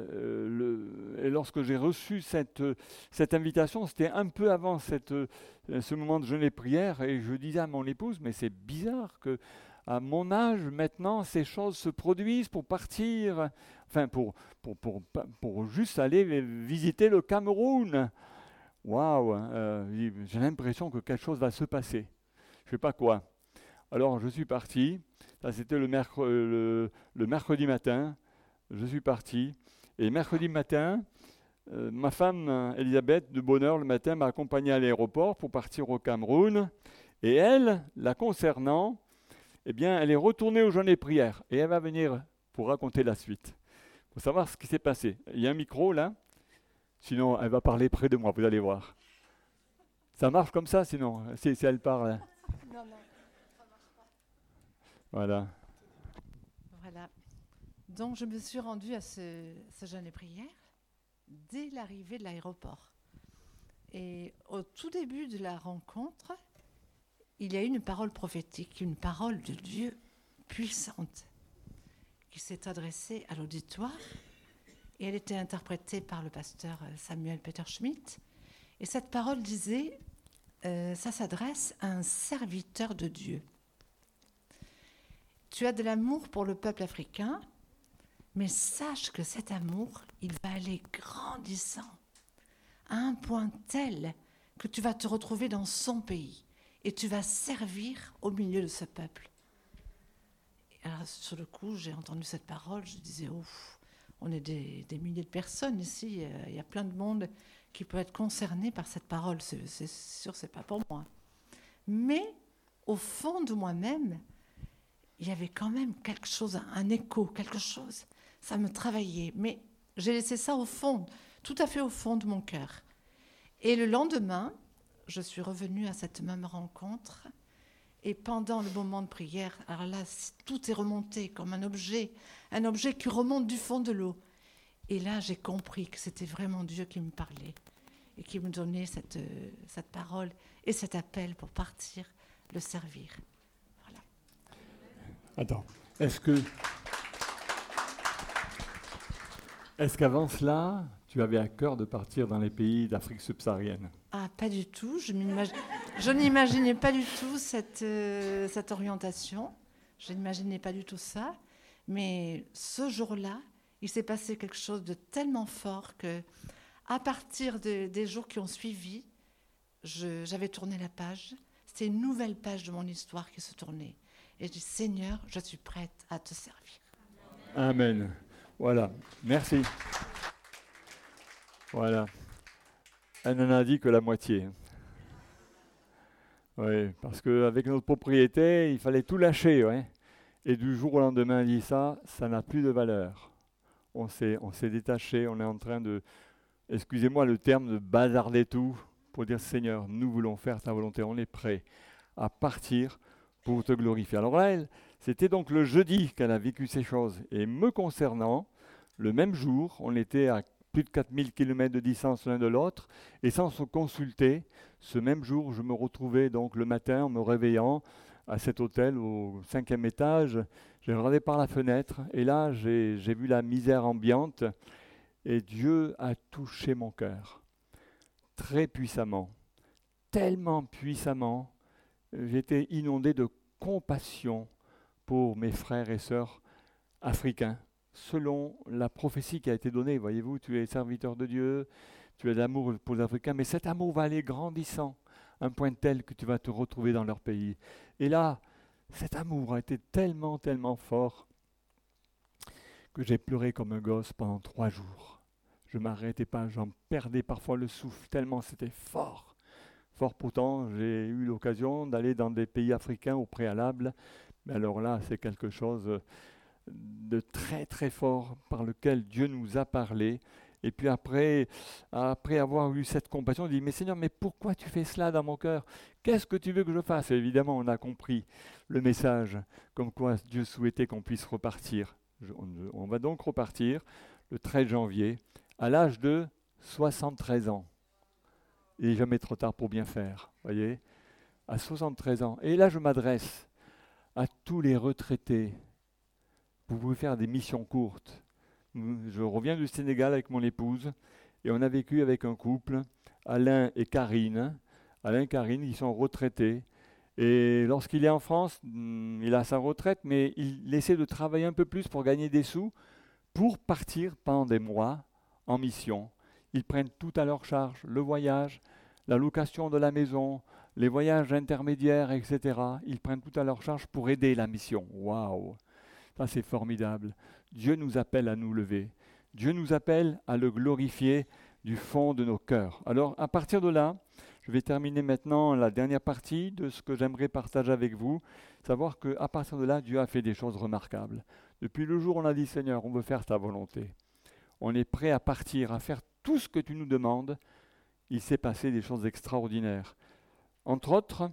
et lorsque j'ai reçu cette invitation, c'était un peu avant ce moment de jeûne et prière, et je disais à mon épouse, mais c'est bizarre que à mon âge, maintenant, ces choses se produisent pour partir, enfin, pour juste aller visiter le Cameroun. Waouh, j'ai l'impression que quelque chose va se passer. Je ne sais pas quoi. Alors, je suis parti. Ça, c'était le mercredi matin. Je suis parti. Et mercredi matin, ma femme, Elisabeth, de bonne heure, le matin, m'a accompagné à l'aéroport pour partir au Cameroun. Et elle, la concernant, eh bien, elle est retournée au jeûne et prière. Et elle va venir pour raconter la suite. Il faut savoir ce qui s'est passé. Il y a un micro, là. Sinon, elle va parler près de moi, vous allez voir. Ça marche comme ça, sinon, si elle parle. Non, ça marche pas. Voilà. Voilà. Donc, je me suis rendue à ce jeûne et prière dès l'arrivée de l'aéroport. Et au tout début de la rencontre, il y a eu une parole prophétique, une parole de Dieu puissante qui s'est adressée à l'auditoire. Et elle était interprétée par le pasteur Samuel Peter Schmidt. Et cette parole disait, ça s'adresse à un serviteur de Dieu. Tu as de l'amour pour le peuple africain, mais sache que cet amour, il va aller grandissant à un point tel que tu vas te retrouver dans son pays et tu vas servir au milieu de ce peuple. Et alors, sur le coup, j'ai entendu cette parole, je disais, ouf, on est des milliers de personnes ici, il y a plein de monde qui peut être concerné par cette parole, c'est sûr, c'est pas pour moi. Mais au fond de moi-même, il y avait quand même quelque chose, un écho, quelque chose. Ça me travaillait, mais j'ai laissé ça au fond, tout à fait au fond de mon cœur. Et le lendemain, je suis revenue à cette même rencontre. Et pendant le moment de prière, alors là, tout est remonté comme un objet qui remonte du fond de l'eau. Et là, j'ai compris que c'était vraiment Dieu qui me parlait et qui me donnait cette parole et cet appel pour partir le servir. Voilà. Attends, est-ce qu'avant cela, tu avais à cœur de partir dans les pays d'Afrique subsaharienne? Ah, pas du tout. Je n'imaginais pas du tout cette orientation. Je n'imaginais pas du tout ça. Mais ce jour-là, il s'est passé quelque chose de tellement fort que, à partir des jours qui ont suivi, j'avais tourné la page. C'était une nouvelle page de mon histoire qui se tournait. Et je dis, Seigneur, je suis prête à te servir. Amen. Voilà. Merci. Voilà. Elle n'en a dit que la moitié. Oui, parce qu'avec notre propriété, il fallait tout lâcher. Ouais. Et du jour au lendemain, elle dit ça n'a plus de valeur. On s'est détaché, on est en train de, excusez-moi le terme, de bazarder tout pour dire Seigneur, nous voulons faire ta volonté, on est prêt à partir pour te glorifier. Alors là, c'était donc le jeudi qu'elle a vécu ces choses. Et me concernant, le même jour, on était à plus de 4000 km de distance l'un de l'autre, et sans se consulter, ce même jour, je me retrouvais donc le matin en me réveillant à cet hôtel au 5e étage. J'ai regardé par la fenêtre, et là, j'ai vu la misère ambiante, et Dieu a touché mon cœur, très puissamment, tellement puissamment. J'étais inondé de compassion pour mes frères et sœurs africains, selon la prophétie qui a été donnée. Voyez-vous, tu es serviteur de Dieu, tu as de l'amour pour les Africains, mais cet amour va aller grandissant, à un point tel que tu vas te retrouver dans leur pays. Et là, cet amour a été tellement, tellement fort que j'ai pleuré comme un gosse pendant 3 jours. Je ne m'arrêtais pas, j'en perdais parfois le souffle, tellement c'était fort. Fort pourtant, j'ai eu l'occasion d'aller dans des pays africains au préalable, mais alors là, c'est quelque chose de très très fort par lequel Dieu nous a parlé. Et puis après avoir eu cette compassion, on dit, mais Seigneur, mais pourquoi tu fais cela dans mon cœur? Qu'est-ce que tu veux que je fasse? Et évidemment, on a compris le message, comme quoi Dieu souhaitait qu'on puisse repartir. On va donc repartir le 13 janvier, à l'âge de 73 ans. Il n'est jamais trop tard pour bien faire, voyez, à 73 ans. Et là, je m'adresse à tous les retraités. Vous pouvez faire des missions courtes. Je reviens du Sénégal avec mon épouse et on a vécu avec un couple, Alain et Karine. Alain et Karine, ils sont retraités. Et lorsqu'il est en France, il a sa retraite, mais il essaie de travailler un peu plus pour gagner des sous, pour partir pendant des mois en mission. Ils prennent tout à leur charge, le voyage, la location de la maison, les voyages intermédiaires, etc. Ils prennent tout à leur charge pour aider la mission. Waouh! Ça, c'est formidable. Dieu nous appelle à nous lever. Dieu nous appelle à le glorifier du fond de nos cœurs. Alors, à partir de là, je vais terminer maintenant la dernière partie de ce que j'aimerais partager avec vous. Savoir qu'à partir de là, Dieu a fait des choses remarquables. Depuis le jour où on a dit, Seigneur, on veut faire ta volonté. On est prêt à partir, à faire tout ce que tu nous demandes. Il s'est passé des choses extraordinaires. Entre autres,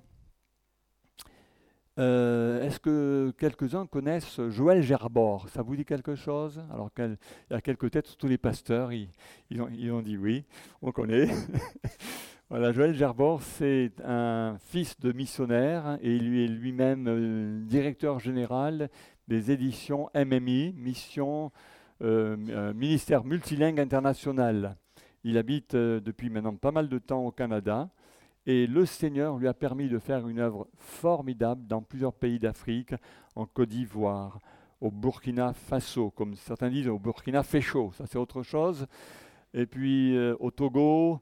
est-ce que quelques-uns connaissent Joël Gerbord? Ça vous dit quelque chose? Alors il y a quelques têtes, surtout les pasteurs, ils ont dit oui, on connaît. Voilà, Joël Gerbord, c'est un fils de missionnaire et il est lui-même directeur général des éditions MMI, Ministère Multilingue International. Il habite depuis maintenant pas mal de temps au Canada. Et le Seigneur lui a permis de faire une œuvre formidable dans plusieurs pays d'Afrique, en Côte d'Ivoire, au Burkina Faso, comme certains disent, au Burkina Faso, ça c'est autre chose. Et puis au Togo,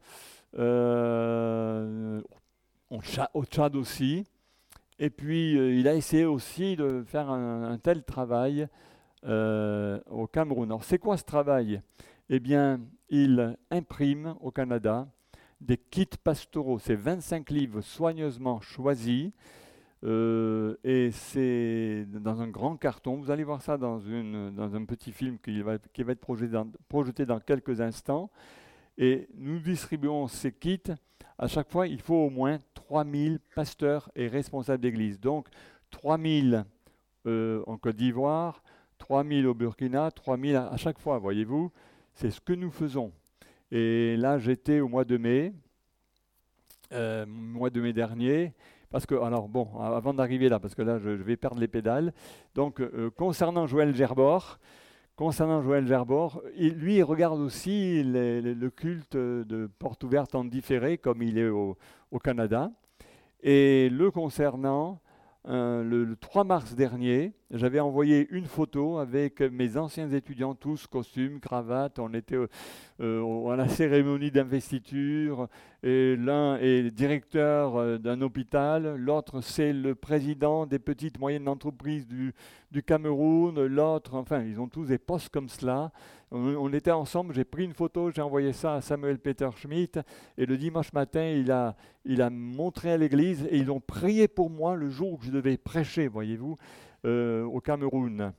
au Tchad aussi. Et puis il a essayé aussi de faire un tel travail au Cameroun. Alors c'est quoi ce travail? Eh bien, il imprime au Canada des kits pastoraux. C'est 25 livres soigneusement choisis et c'est dans un grand carton. Vous allez voir ça dans un petit film qui va être projeté dans quelques instants. Et nous distribuons ces kits. À chaque fois, il faut au moins 3000 pasteurs et responsables d'église. Donc 3000 en Côte d'Ivoire, 3000 au Burkina, 3000 à chaque fois, voyez-vous. C'est ce que nous faisons. Et là, j'étais au mois de mai dernier, parce que, alors bon, avant d'arriver là, parce que là, je vais perdre les pédales. Donc, concernant Joël Gerbord, lui, il regarde aussi le culte de porte ouverte en différé, comme il est au Canada. Et le concernant, le 3 mars dernier, j'avais envoyé une photo avec mes anciens étudiants, tous costumes, cravates. On était à la cérémonie d'investiture. Et l'un est directeur d'un hôpital, l'autre c'est le président des petites moyennes entreprises du Cameroun, l'autre, enfin ils ont tous des postes comme cela. On était ensemble, j'ai pris une photo, j'ai envoyé ça à Samuel Peter Schmidt et le dimanche matin il a montré à l'église et ils ont prié pour moi le jour où je devais prêcher, voyez-vous, au Cameroun.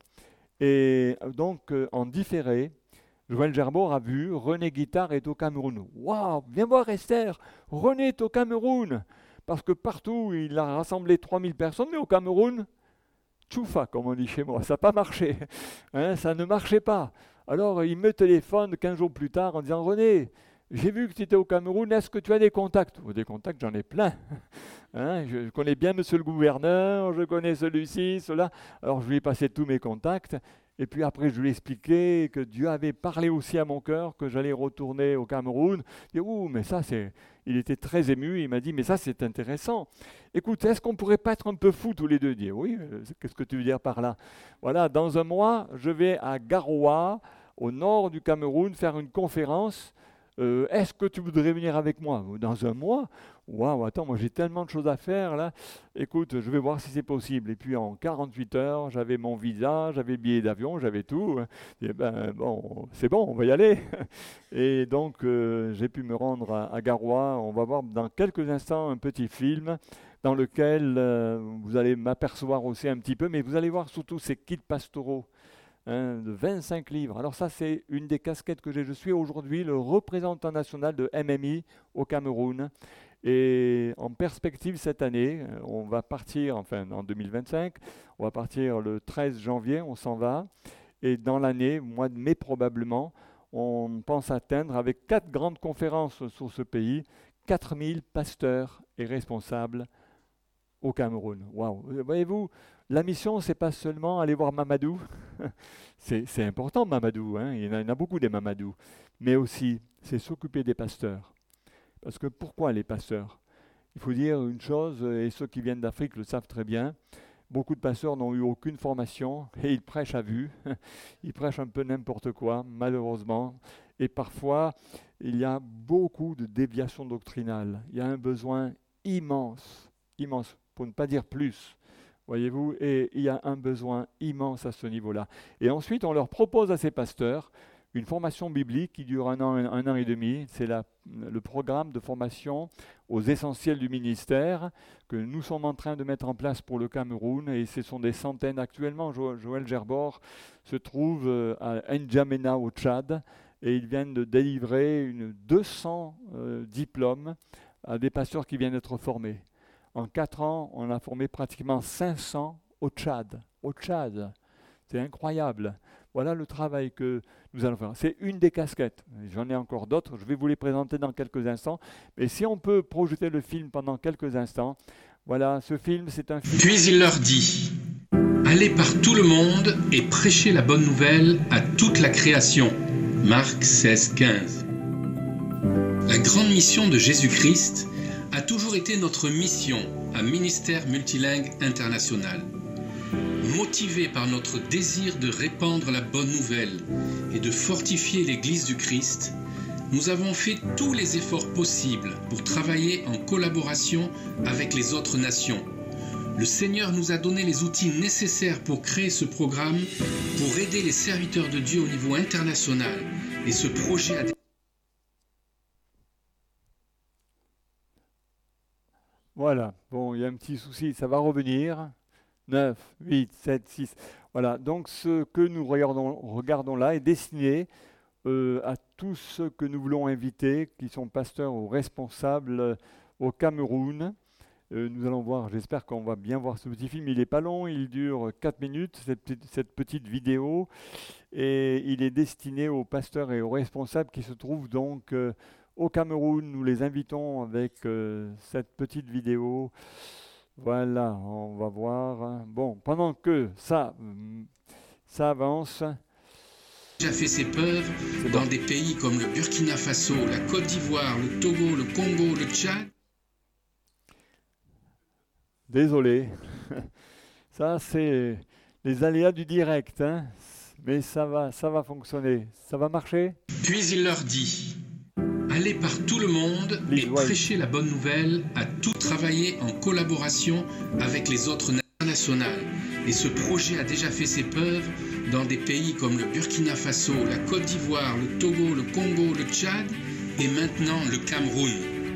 Et donc en différé, Joël Gerbord a vu René Guittard est au Cameroun. Waouh, viens voir Esther, René est au Cameroun. Parce que partout, il a rassemblé 3000 personnes, mais au Cameroun, tchoufa, comme on dit chez moi, ça n'a pas marché. Hein, ça ne marchait pas. Alors, il me téléphone 15 jours plus tard en disant René, j'ai vu que tu étais au Cameroun, est-ce que tu as des contacts? Des contacts, j'en ai plein. Hein, je connais bien monsieur le gouverneur, je connais celui-ci, cela. Alors, je lui ai passé tous mes contacts. Et puis après, je lui ai expliqué que Dieu avait parlé aussi à mon cœur, que j'allais retourner au Cameroun. Il dit, ouh, mais ça, il était très ému. Il m'a dit, mais ça, c'est intéressant. Écoute, est-ce qu'on pourrait pas être un peu fous tous les deux? Je dis, oui, qu'est-ce que tu veux dire par là? Voilà, dans un mois, je vais à Garoua, au nord du Cameroun, faire une conférence. Est-ce que tu voudrais venir avec moi? Dans un mois? Waouh, attends, moi j'ai tellement de choses à faire là. Écoute, je vais voir si c'est possible. Et puis en 48 heures, j'avais mon visa, j'avais le billet d'avion, j'avais tout. Et ben bon, c'est bon, on va y aller. Et donc j'ai pu me rendre à Garoua. On va voir dans quelques instants un petit film dans lequel vous allez m'apercevoir aussi un petit peu, mais vous allez voir surtout ces kits pastoraux. De 25 livres. Alors ça, c'est une des casquettes que j'ai. Je suis aujourd'hui le représentant national de MMI au Cameroun. Et en perspective cette année, on va partir, enfin en 2025, on va partir le 13 janvier, on s'en va. Et dans l'année, mois de mai probablement, on pense atteindre, avec 4 grandes conférences sur ce pays, 4000 pasteurs et responsables au Cameroun. Waouh! Voyez-vous, la mission, c'est pas seulement aller voir Mamadou. c'est important, Mamadou. Hein, il y en a beaucoup des Mamadou. Mais aussi, c'est s'occuper des pasteurs. Parce que pourquoi les pasteurs? Il faut dire une chose, et ceux qui viennent d'Afrique le savent très bien, beaucoup de pasteurs n'ont eu aucune formation et ils prêchent à vue. Ils prêchent un peu n'importe quoi, malheureusement. Et parfois, il y a beaucoup de déviations doctrinales. Il y a un besoin immense, pour ne pas dire plus. Voyez-vous, et il y a un besoin immense à ce niveau-là. Et ensuite, on leur propose à ces pasteurs une formation biblique qui dure un an et demi. C'est le programme de formation aux essentiels du ministère que nous sommes en train de mettre en place pour le Cameroun. Et ce sont des centaines actuellement. Joël Gerbord se trouve à N'Djamena au Tchad et ils viennent de délivrer 200 diplômes à des pasteurs qui viennent d'être formés. En 4 ans, on a formé pratiquement 500 au Tchad. Au Tchad, c'est incroyable. Voilà le travail que nous allons faire. C'est une des casquettes. J'en ai encore d'autres, je vais vous les présenter dans quelques instants. Mais si on peut projeter le film pendant quelques instants, voilà, ce film, c'est un film... Puis il leur dit, « Allez par tout le monde et prêchez la bonne nouvelle à toute la création. » Marc 16, 15. La grande mission de Jésus-Christ a toujours été notre mission à Ministère Multilingue International. Motivés par notre désir de répandre la bonne nouvelle et de fortifier l'Église du Christ, nous avons fait tous les efforts possibles pour travailler en collaboration avec les autres nations. Le Seigneur nous a donné les outils nécessaires pour créer ce programme, pour aider les serviteurs de Dieu au niveau international. Et ce projet a... Voilà, bon, il y a un petit souci, ça va revenir. 9, 8, 7, 6. Voilà, donc ce que nous regardons là est destiné à tous ceux que nous voulons inviter, qui sont pasteurs ou responsables au Cameroun. Nous allons voir, j'espère qu'on va bien voir ce petit film. Il n'est pas long, il dure 4 minutes, cette petite vidéo. Et il est destiné aux pasteurs et aux responsables qui se trouvent donc au Cameroun. Nous les invitons avec cette petite vidéo. Voilà, on va voir. Bon, pendant que ça avance. Il a fait ses preuves dans des pays comme le Burkina Faso, la Côte d'Ivoire, le Togo, le Congo, le Tchad. Désolé. Ça, c'est les aléas du direct, hein. Mais ça va fonctionner. Ça va marcher? Puis il leur dit, allez par tout le monde et prêchez la bonne nouvelle à tout travailler en collaboration avec les autres nationales. Et ce projet a déjà fait ses preuves dans des pays comme le Burkina Faso, la Côte d'Ivoire, le Togo, le Congo, le Tchad et maintenant le Cameroun.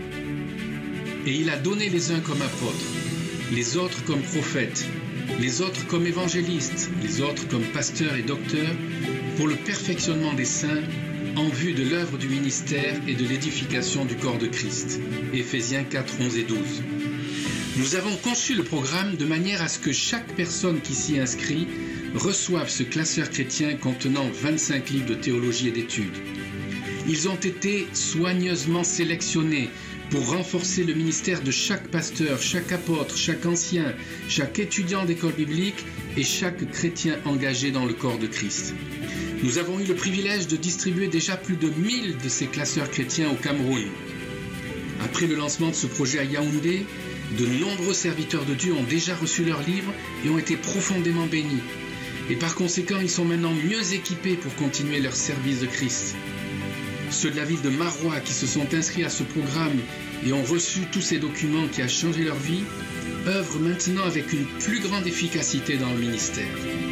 Et il a donné les uns comme apôtres, les autres comme prophètes, les autres comme évangélistes, les autres comme pasteurs et docteurs, pour le perfectionnement des saints, en vue de l'œuvre du ministère et de l'édification du corps de Christ. Éphésiens 4, 11 et 12. Nous avons conçu le programme de manière à ce que chaque personne qui s'y inscrit reçoive ce classeur chrétien contenant 25 livres de théologie et d'études. Ils ont été soigneusement sélectionnés pour renforcer le ministère de chaque pasteur, chaque apôtre, chaque ancien, chaque étudiant d'école biblique et chaque chrétien engagé dans le corps de Christ. Nous avons eu le privilège de distribuer déjà plus de 1000 de ces classeurs chrétiens au Cameroun. Après le lancement de ce projet à Yaoundé, de nombreux serviteurs de Dieu ont déjà reçu leurs livres et ont été profondément bénis. Et par conséquent, ils sont maintenant mieux équipés pour continuer leur service de Christ. Ceux de la ville de Maroua qui se sont inscrits à ce programme et ont reçu tous ces documents qui a changé leur vie, œuvrent maintenant avec une plus grande efficacité dans le ministère.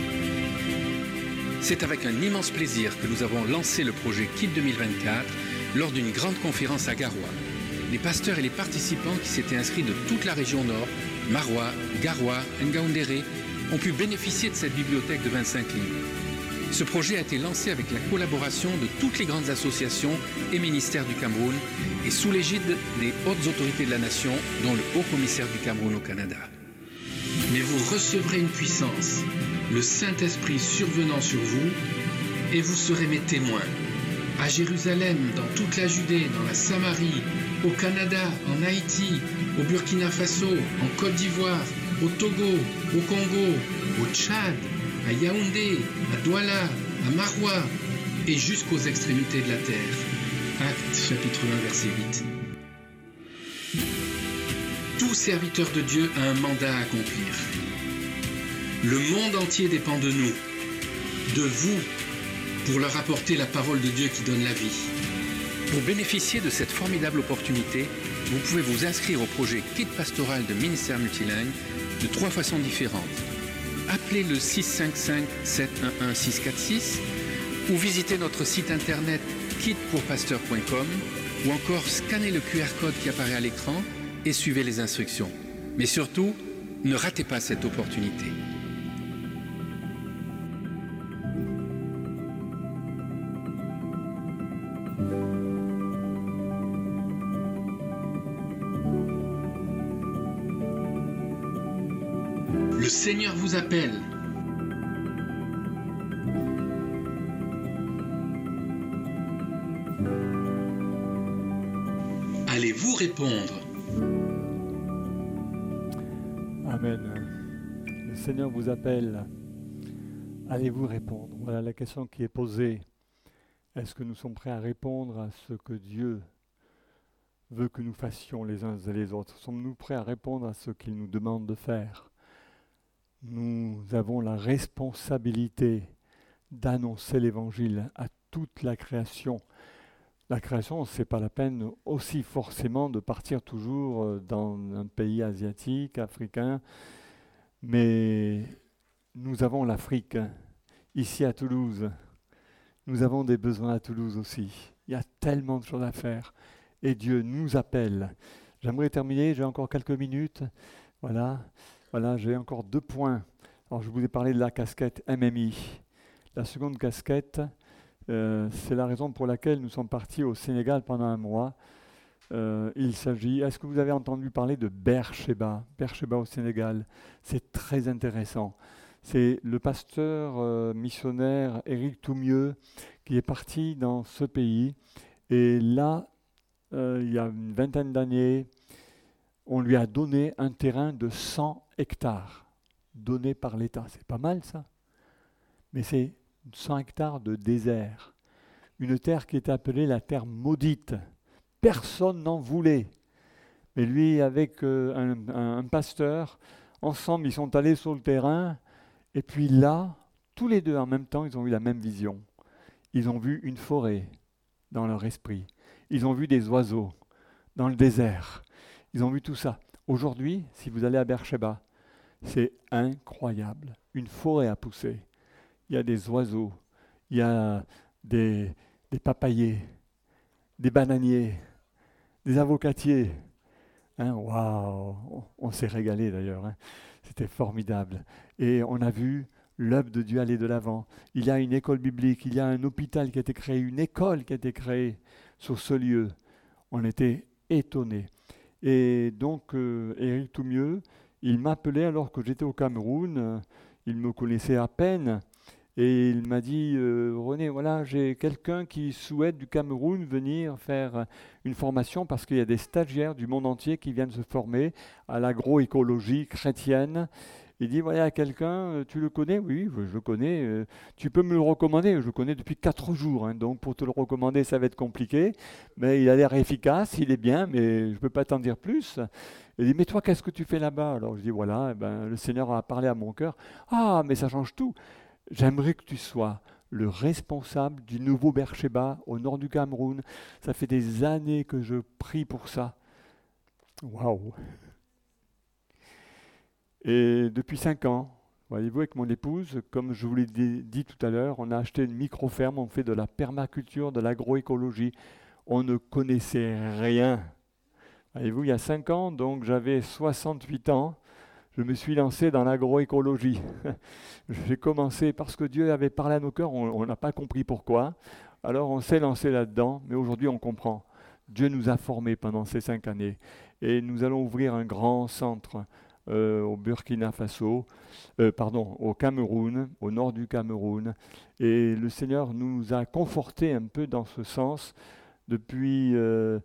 C'est avec un immense plaisir que nous avons lancé le projet KID 2024 lors d'une grande conférence à Garoua. Les pasteurs et les participants qui s'étaient inscrits de toute la région nord, Maroua, Garoua, Ngaoundéré, ont pu bénéficier de cette bibliothèque de 25 livres. Ce projet a été lancé avec la collaboration de toutes les grandes associations et ministères du Cameroun et sous l'égide des hautes autorités de la nation, dont le Haut-Commissaire du Cameroun au Canada. Mais vous recevrez une puissance, le Saint-Esprit survenant sur vous, et vous serez mes témoins. À Jérusalem, dans toute la Judée, dans la Samarie, au Canada, en Haïti, au Burkina Faso, en Côte d'Ivoire, au Togo, au Congo, au Tchad, à Yaoundé, à Douala, à Maroua et jusqu'aux extrémités de la terre. Actes chapitre 1 verset 8. Tout serviteur de Dieu a un mandat à accomplir. Le monde entier dépend de nous, de vous, pour leur apporter la parole de Dieu qui donne la vie. Pour bénéficier de cette formidable opportunité, vous pouvez vous inscrire au projet KID Pastoral de Ministère Multilingue de 3 façons différentes. Appelez le 655-711-646 ou visitez notre site internet kidpourpasteur.com ou encore scannez le QR code qui apparaît à l'écran et suivez les instructions. Mais surtout, ne ratez pas cette opportunité. Le Seigneur vous appelle. Allez-vous répondre? Amen. Le Seigneur vous appelle. Allez-vous répondre? Voilà la question qui est posée. Est-ce que nous sommes prêts à répondre à ce que Dieu veut que nous fassions les uns et les autres? Sommes-nous prêts à répondre à ce qu'il nous demande de faire? Nous avons la responsabilité d'annoncer l'Évangile à toute la création. La création, ce n'est pas la peine aussi forcément de partir toujours dans un pays asiatique, africain, mais nous avons l'Afrique, ici à Toulouse. Nous avons des besoins à Toulouse aussi. Il y a tellement de choses à faire et Dieu nous appelle. J'aimerais terminer, j'ai encore quelques minutes. Voilà, j'ai encore 2 points. Alors, je vous ai parlé de la casquette MMI. La seconde casquette, c'est la raison pour laquelle nous sommes partis au Sénégal pendant 1 mois. Il s'agit, est-ce que vous avez entendu parler de Beersheba au Sénégal? C'est très intéressant. C'est le pasteur missionnaire Éric Toumieux qui est parti dans ce pays. Et là, il y a une vingtaine d'années, on lui a donné un terrain de 100 hectares, donné par l'État. C'est pas mal ça. Mais c'est 100 hectares de désert. Une terre qui était appelée la terre maudite. Personne n'en voulait. Mais lui, avec un pasteur, ensemble, ils sont allés sur le terrain Et puis là, tous les deux en même temps, ils ont eu la même vision. Ils ont vu une forêt dans leur esprit. Ils ont vu des oiseaux dans le désert. Ils ont vu tout ça. Aujourd'hui, si vous allez à Beersheba, c'est incroyable. Une forêt à pousser. Il y a des oiseaux, il y a des papayers, des bananiers, des avocatiers. Waouh, on s'est régalé d'ailleurs. C'était formidable. Et on a vu l'œuvre de Dieu aller de l'avant. Il y a une école biblique, il y a un hôpital qui a été créé, une école qui a été créée sur ce lieu. On était étonnés. Et donc, Éric Toumieux, il m'appelait alors que j'étais au Cameroun. Il me connaissait à peine. Et il m'a dit, René, voilà, j'ai quelqu'un qui souhaite du Cameroun venir faire une formation parce qu'il y a des stagiaires du monde entier qui viennent se former à l'agroécologie chrétienne. Il dit, voilà, quelqu'un, tu le connais? Oui, je le connais. Tu peux me le recommander? Je le connais depuis 4 jours, donc pour te le recommander, ça va être compliqué. Mais il a l'air efficace, il est bien, mais je ne peux pas t'en dire plus. Il dit, mais toi, qu'est-ce que tu fais là-bas? Alors je dis, voilà, le Seigneur a parlé à mon cœur. Ah, mais ça change tout. J'aimerais que tu sois le responsable du nouveau Beersheba au nord du Cameroun. Ça fait des années que je prie pour ça. Waouh! Et depuis 5 ans, voyez-vous, avec mon épouse, comme je vous l'ai dit tout à l'heure, on a acheté une micro-ferme, on fait de la permaculture, de l'agroécologie. On ne connaissait rien. Voyez-vous, il y a 5 ans, donc j'avais 68 ans. Je me suis lancé dans l'agroécologie. J'ai commencé parce que Dieu avait parlé à nos cœurs, on n'a pas compris pourquoi. Alors on s'est lancé là-dedans, mais aujourd'hui on comprend. Dieu nous a formés pendant ces 5 années. Et nous allons ouvrir un grand centre au Burkina Faso, au Cameroun, au nord du Cameroun. Et le Seigneur nous a confortés un peu dans ce sens depuis...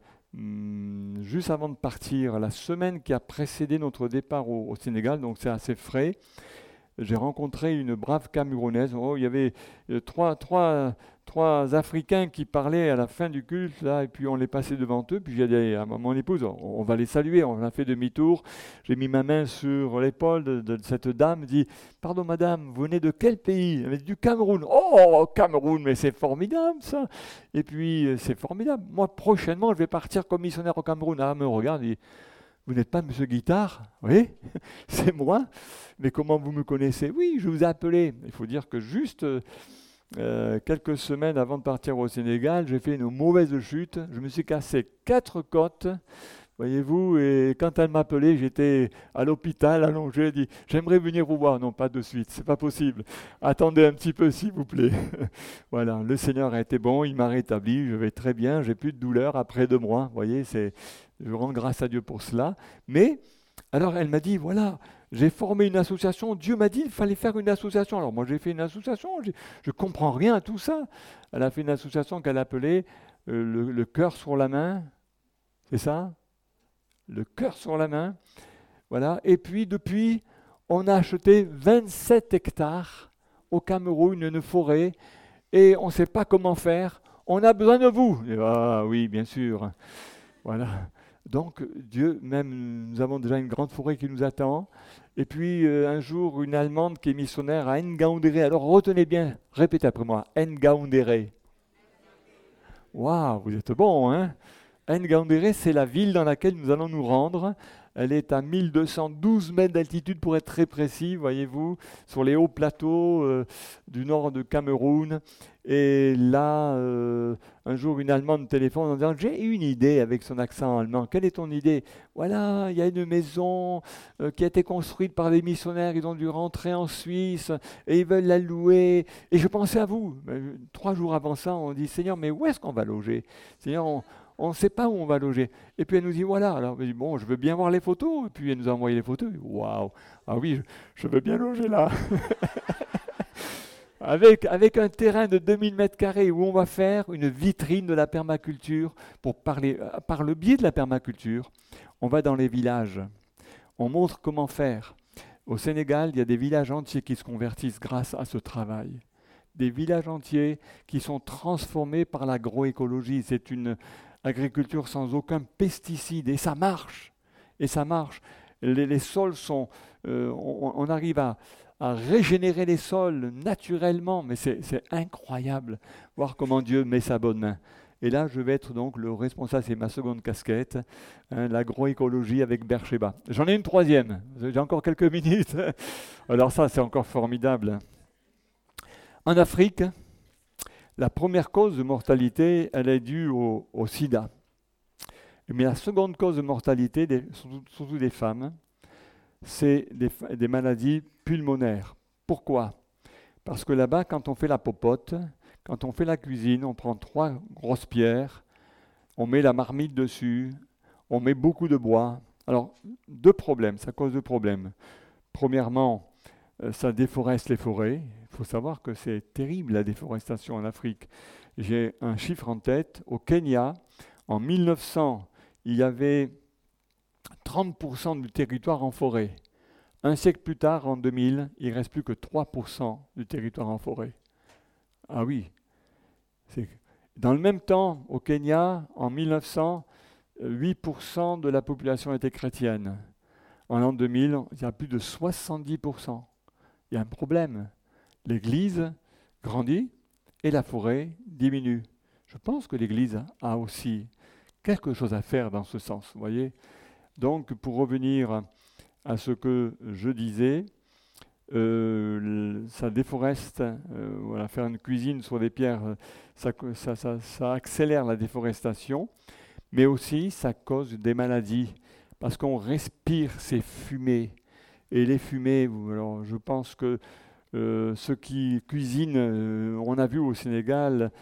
juste avant de partir, la semaine qui a précédé notre départ au Sénégal, donc c'est assez frais, j'ai rencontré une brave Camerounaise. Il y avait trois Africains qui parlaient à la fin du culte, là, et puis on les passait devant eux, puis j'ai dit à mon épouse, on va les saluer, on a fait demi-tour, j'ai mis ma main sur l'épaule de cette dame, dit, pardon madame, vous venez de quel pays? Elle dit, du Cameroun. Oh, Cameroun, mais c'est formidable ça. Et puis c'est formidable, moi prochainement je vais partir comme missionnaire au Cameroun. Elle me regarde et dit, vous n'êtes pas Monsieur Guitare? Oui, c'est moi. Mais comment vous me connaissez? Oui, je vous ai appelé. Il faut dire que juste quelques semaines avant de partir au Sénégal, j'ai fait une mauvaise chute. Je me suis cassé 4 côtes, voyez-vous. Et quand elle m'a appelé, j'étais à l'hôpital, allongé. J'ai dit, j'aimerais venir vous voir. Non, pas de suite, c'est pas possible. Attendez un petit peu, s'il vous plaît. Voilà, le Seigneur a été bon, il m'a rétabli. Je vais très bien, j'ai plus de douleur après 2 mois. Vous voyez, je rends grâce à Dieu pour cela. Mais, alors elle m'a dit, voilà, j'ai formé une association. Dieu m'a dit qu'il fallait faire une association. Alors moi j'ai fait une association, je ne comprends rien à tout ça. Elle a fait une association qu'elle appelait le cœur sur la main. C'est ça? Le cœur sur la main. Voilà. Et puis depuis, on a acheté 27 hectares au Cameroun, une forêt, et on ne sait pas comment faire. On a besoin de vous. Et, ah oui, bien sûr. Voilà. Donc, Dieu, même, nous avons déjà une grande forêt qui nous attend. Et puis, un jour, une Allemande qui est missionnaire à Ngaoundéré. Alors, retenez bien, répétez après moi, Ngaoundéré. Waouh, vous êtes bon, hein? Ngaoundéré, c'est la ville dans laquelle nous allons nous rendre. Elle est à 1212 mètres d'altitude pour être très précis, voyez-vous, sur les hauts plateaux du nord de Cameroun. Et là, un jour, une Allemande téléphone en disant « J'ai une idée » avec son accent allemand. « Quelle est ton idée ?»« Voilà, il y a une maison qui a été construite par des missionnaires, ils ont dû rentrer en Suisse et ils veulent la louer. Et je pensais à vous. » 3 jours avant ça, on dit « Seigneur, mais où est-ce qu'on va loger ? Seigneur, on ne sait pas où on va loger. » Et puis elle nous dit, voilà, alors on dit, bon, je veux bien voir les photos. Et puis elle nous a envoyé les photos. Waouh, ah oui, je veux bien loger là. avec un terrain de 2000 mètres carrés où on va faire une vitrine de la permaculture pour parler, par le biais de la permaculture, on va dans les villages. On montre comment faire. Au Sénégal, il y a des villages entiers qui se convertissent grâce à ce travail. Des villages entiers qui sont transformés par l'agroécologie. C'est une agriculture sans aucun pesticide, et ça marche. Les sols sont... on arrive à régénérer les sols naturellement. Mais c'est incroyable, voir comment Dieu met sa bonne main. Et là, je vais être donc le responsable, c'est ma seconde casquette, l'agroécologie avec Beersheba. J'en ai une troisième, j'ai encore quelques minutes. Alors ça, c'est encore formidable. En Afrique, la première cause de mortalité, elle est due au sida. Mais la seconde cause de mortalité, surtout des femmes, c'est des maladies pulmonaires. Pourquoi ? Parce que là-bas, quand on fait la popote, quand on fait la cuisine, on prend 3 grosses pierres, on met la marmite dessus, on met beaucoup de bois. Alors, 2 problèmes, ça cause 2 problèmes. Premièrement, ça déforeste les forêts. Il faut savoir que c'est terrible la déforestation en Afrique. J'ai un chiffre en tête. Au Kenya, en 1900, il y avait 30% du territoire en forêt. Un siècle plus tard, en 2000, il ne reste plus que 3% du territoire en forêt. Ah oui. Dans le même temps, au Kenya, en 1900, 8% de la population était chrétienne. En l'an 2000, il y a plus de 70%. Il y a un problème. L'Église grandit et la forêt diminue. Je pense que l'Église a aussi quelque chose à faire dans ce sens, vous voyez. Donc, pour revenir à ce que je disais, ça déforeste, voilà, faire une cuisine sur des pierres, ça accélère la déforestation, mais aussi ça cause des maladies, parce qu'on respire ces fumées. Et les fumées, alors je pense que ceux qui cuisinent, on a vu au Sénégal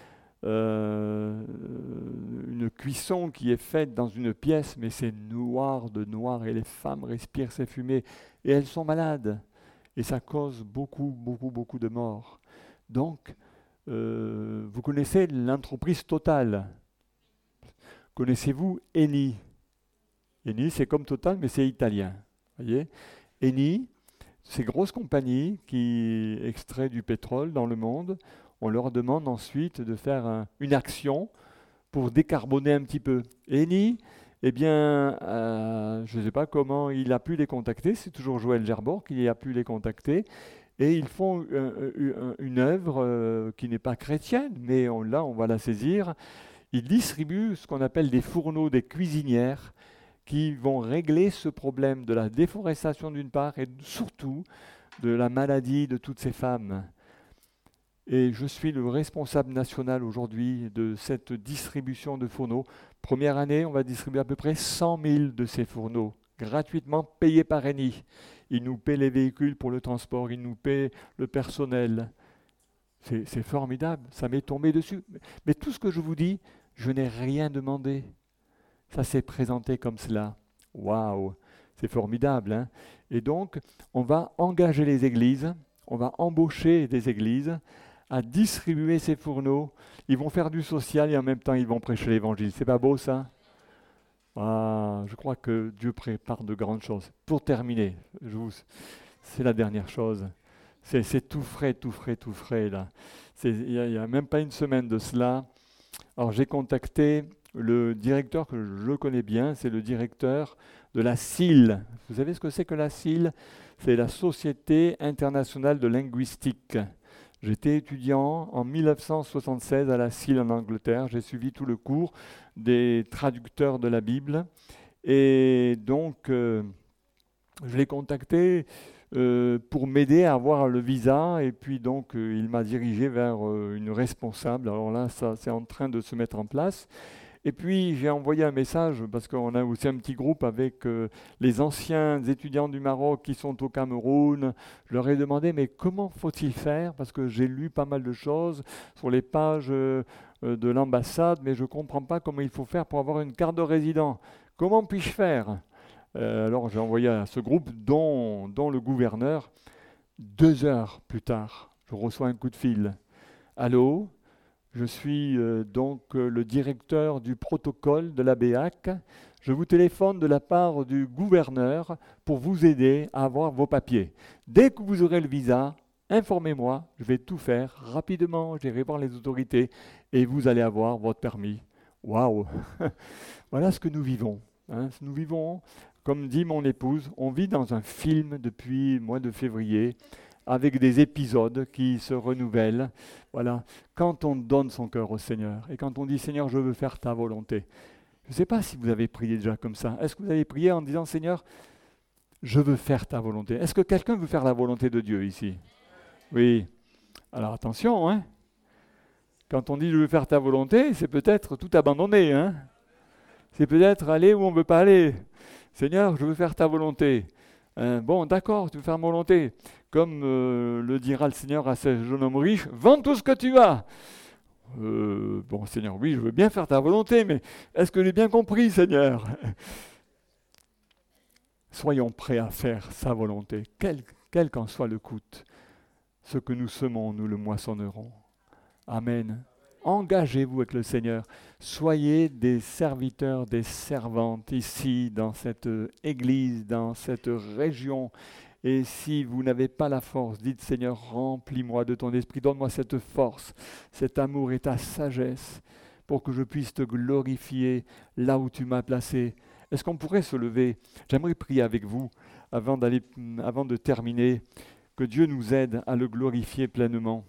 une cuisson qui est faite dans une pièce, mais c'est noir de noir, et les femmes respirent ces fumées, et elles sont malades. Et ça cause beaucoup de morts. Donc, vous connaissez l'entreprise Total. Connaissez-vous Eni? Eni, c'est comme Total, mais c'est italien. Voyez, Eni, ces grosses compagnies qui extraient du pétrole dans le monde, on leur demande ensuite de faire une action pour décarboner un petit peu. Eni, eh bien, je ne sais pas comment il a pu les contacter, c'est toujours Joël Gerbord qui a pu les contacter, et ils font une œuvre qui n'est pas chrétienne, mais là on va la saisir. Ils distribuent ce qu'on appelle des fourneaux, des cuisinières, qui vont régler ce problème de la déforestation d'une part, et surtout de la maladie de toutes ces femmes. Et je suis le responsable national aujourd'hui de cette distribution de fourneaux. Première année, on va distribuer à peu près 100 000 de ces fourneaux, gratuitement payés par Eni. Ils nous paient les véhicules pour le transport, ils nous paient le personnel. C'est formidable, ça m'est tombé dessus. Mais tout ce que je vous dis, je n'ai rien demandé. Ça s'est présenté comme cela. Waouh, c'est formidable, hein? Et donc, on va engager les églises, on va embaucher des églises à distribuer ces fourneaux. Ils vont faire du social et en même temps, ils vont prêcher l'évangile. C'est pas beau, ça? Ah, je crois que Dieu prépare de grandes choses. Pour terminer, c'est la dernière chose. C'est tout frais, là. Il n'y a même pas une semaine de cela. Alors, j'ai contacté le directeur que je connais bien, c'est le directeur de la SIL. Vous savez ce que c'est que la SIL? C'est la Société internationale de linguistique. J'étais étudiant en 1976 à la SIL en Angleterre. J'ai suivi tout le cours des traducteurs de la Bible. Et donc, je l'ai contacté pour m'aider à avoir le visa. Et puis, donc, il m'a dirigé vers une responsable. Alors là, ça, c'est en train de se mettre en place. Et puis, j'ai envoyé un message, parce qu'on a aussi un petit groupe avec les anciens étudiants du Maroc qui sont au Cameroun. Je leur ai demandé, mais comment faut-il faire? Parce que j'ai lu pas mal de choses sur les pages de l'ambassade, mais je ne comprends pas comment il faut faire pour avoir une carte de résident. Comment puis-je faire? Alors, j'ai envoyé à ce groupe, dont le gouverneur. 2 heures plus tard, je reçois un coup de fil. Allô? Je suis donc le directeur du protocole de la BEAC. Je vous téléphone de la part du gouverneur pour vous aider à avoir vos papiers. Dès que vous aurez le visa, informez-moi, je vais tout faire rapidement, j'irai voir les autorités et vous allez avoir votre permis. Waouh! Voilà ce que nous vivons. Hein. Nous vivons, comme dit mon épouse, on vit dans un film depuis le mois de février, avec des épisodes qui se renouvellent. Voilà, quand on donne son cœur au Seigneur et quand on dit « Seigneur, je veux faire ta volonté ». Je ne sais pas si vous avez prié déjà comme ça. Est-ce que vous avez prié en disant « Seigneur, je veux faire ta volonté ». Est-ce que quelqu'un veut faire la volonté de Dieu ici? Oui. Alors attention, hein. Quand on dit « je veux faire ta volonté », c'est peut-être tout abandonner, hein. C'est peut-être aller où on ne veut pas aller. Seigneur, je veux faire ta volonté. Bon, d'accord, tu veux faire ma volonté. Comme le dira le Seigneur à ce jeune homme riche, vends tout ce que tu as. Bon, Seigneur, oui, je veux bien faire ta volonté, mais est-ce que j'ai bien compris, Seigneur? Soyons prêts à faire sa volonté, quel qu'en soit le coût. Ce que nous semons, nous le moissonnerons. Amen. Engagez-vous avec le Seigneur. Soyez des serviteurs, des servantes ici, dans cette église, dans cette région. Et si vous n'avez pas la force, dites Seigneur, remplis-moi de ton esprit, donne-moi cette force, cet amour et ta sagesse pour que je puisse te glorifier là où tu m'as placé. Est-ce qu'on pourrait se lever? J'aimerais prier avec vous avant de terminer, que Dieu nous aide à le glorifier pleinement.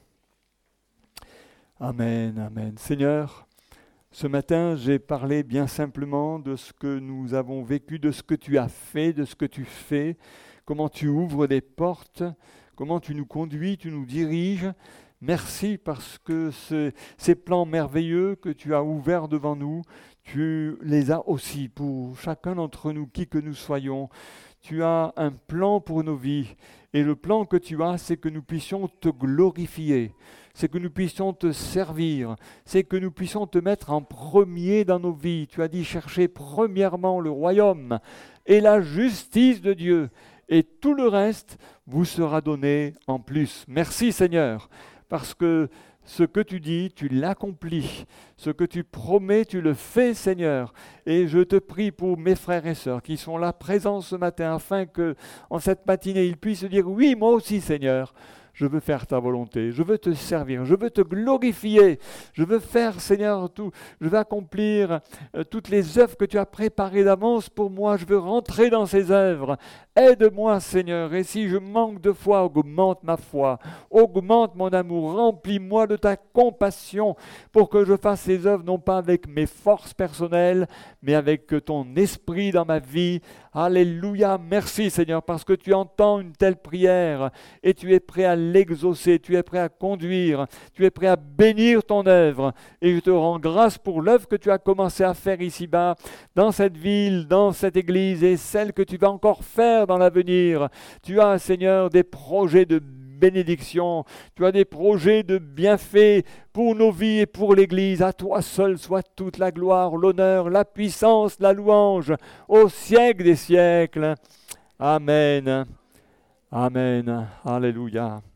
Amen, amen. Seigneur, ce matin, j'ai parlé bien simplement de ce que nous avons vécu, de ce que tu as fait, de ce que tu fais, comment tu ouvres des portes, comment tu nous conduis, tu nous diriges. Merci parce que ces plans merveilleux que tu as ouverts devant nous, tu les as aussi pour chacun d'entre nous, qui que nous soyons. Tu as un plan pour nos vies. Et le plan que tu as, c'est que nous puissions te glorifier, c'est que nous puissions te servir, c'est que nous puissions te mettre en premier dans nos vies. Tu as dit chercher premièrement le royaume et la justice de Dieu, et tout le reste vous sera donné en plus. Merci Seigneur, parce que ce que tu dis, tu l'accomplis. Ce que tu promets, tu le fais, Seigneur. Et je te prie pour mes frères et sœurs qui sont là présents ce matin, afin que, en cette matinée, ils puissent dire « Oui, moi aussi, Seigneur, je veux faire ta volonté, je veux te servir, je veux te glorifier, je veux faire, Seigneur, tout, je veux accomplir toutes les œuvres que tu as préparées d'avance pour moi, je veux rentrer dans ces œuvres. Aide-moi, Seigneur, et si je manque de foi, augmente ma foi, augmente mon amour, remplis-moi de ta compassion pour que je fasse ces œuvres non pas avec mes forces personnelles, mais avec ton esprit dans ma vie. Alléluia, merci Seigneur, parce que tu entends une telle prière et tu es prêt à l'exaucer, tu es prêt à conduire, tu es prêt à bénir ton œuvre. Et je te rends grâce pour l'œuvre que tu as commencé à faire ici-bas, dans cette ville, dans cette église, et celle que tu vas encore faire dans l'avenir. Tu as, Seigneur, des projets de bénédiction, tu as des projets de bienfaits pour nos vies et pour l'Église. À toi seul soit toute la gloire, l'honneur, la puissance, la louange, au siècle des siècles. Amen. Amen. Alléluia.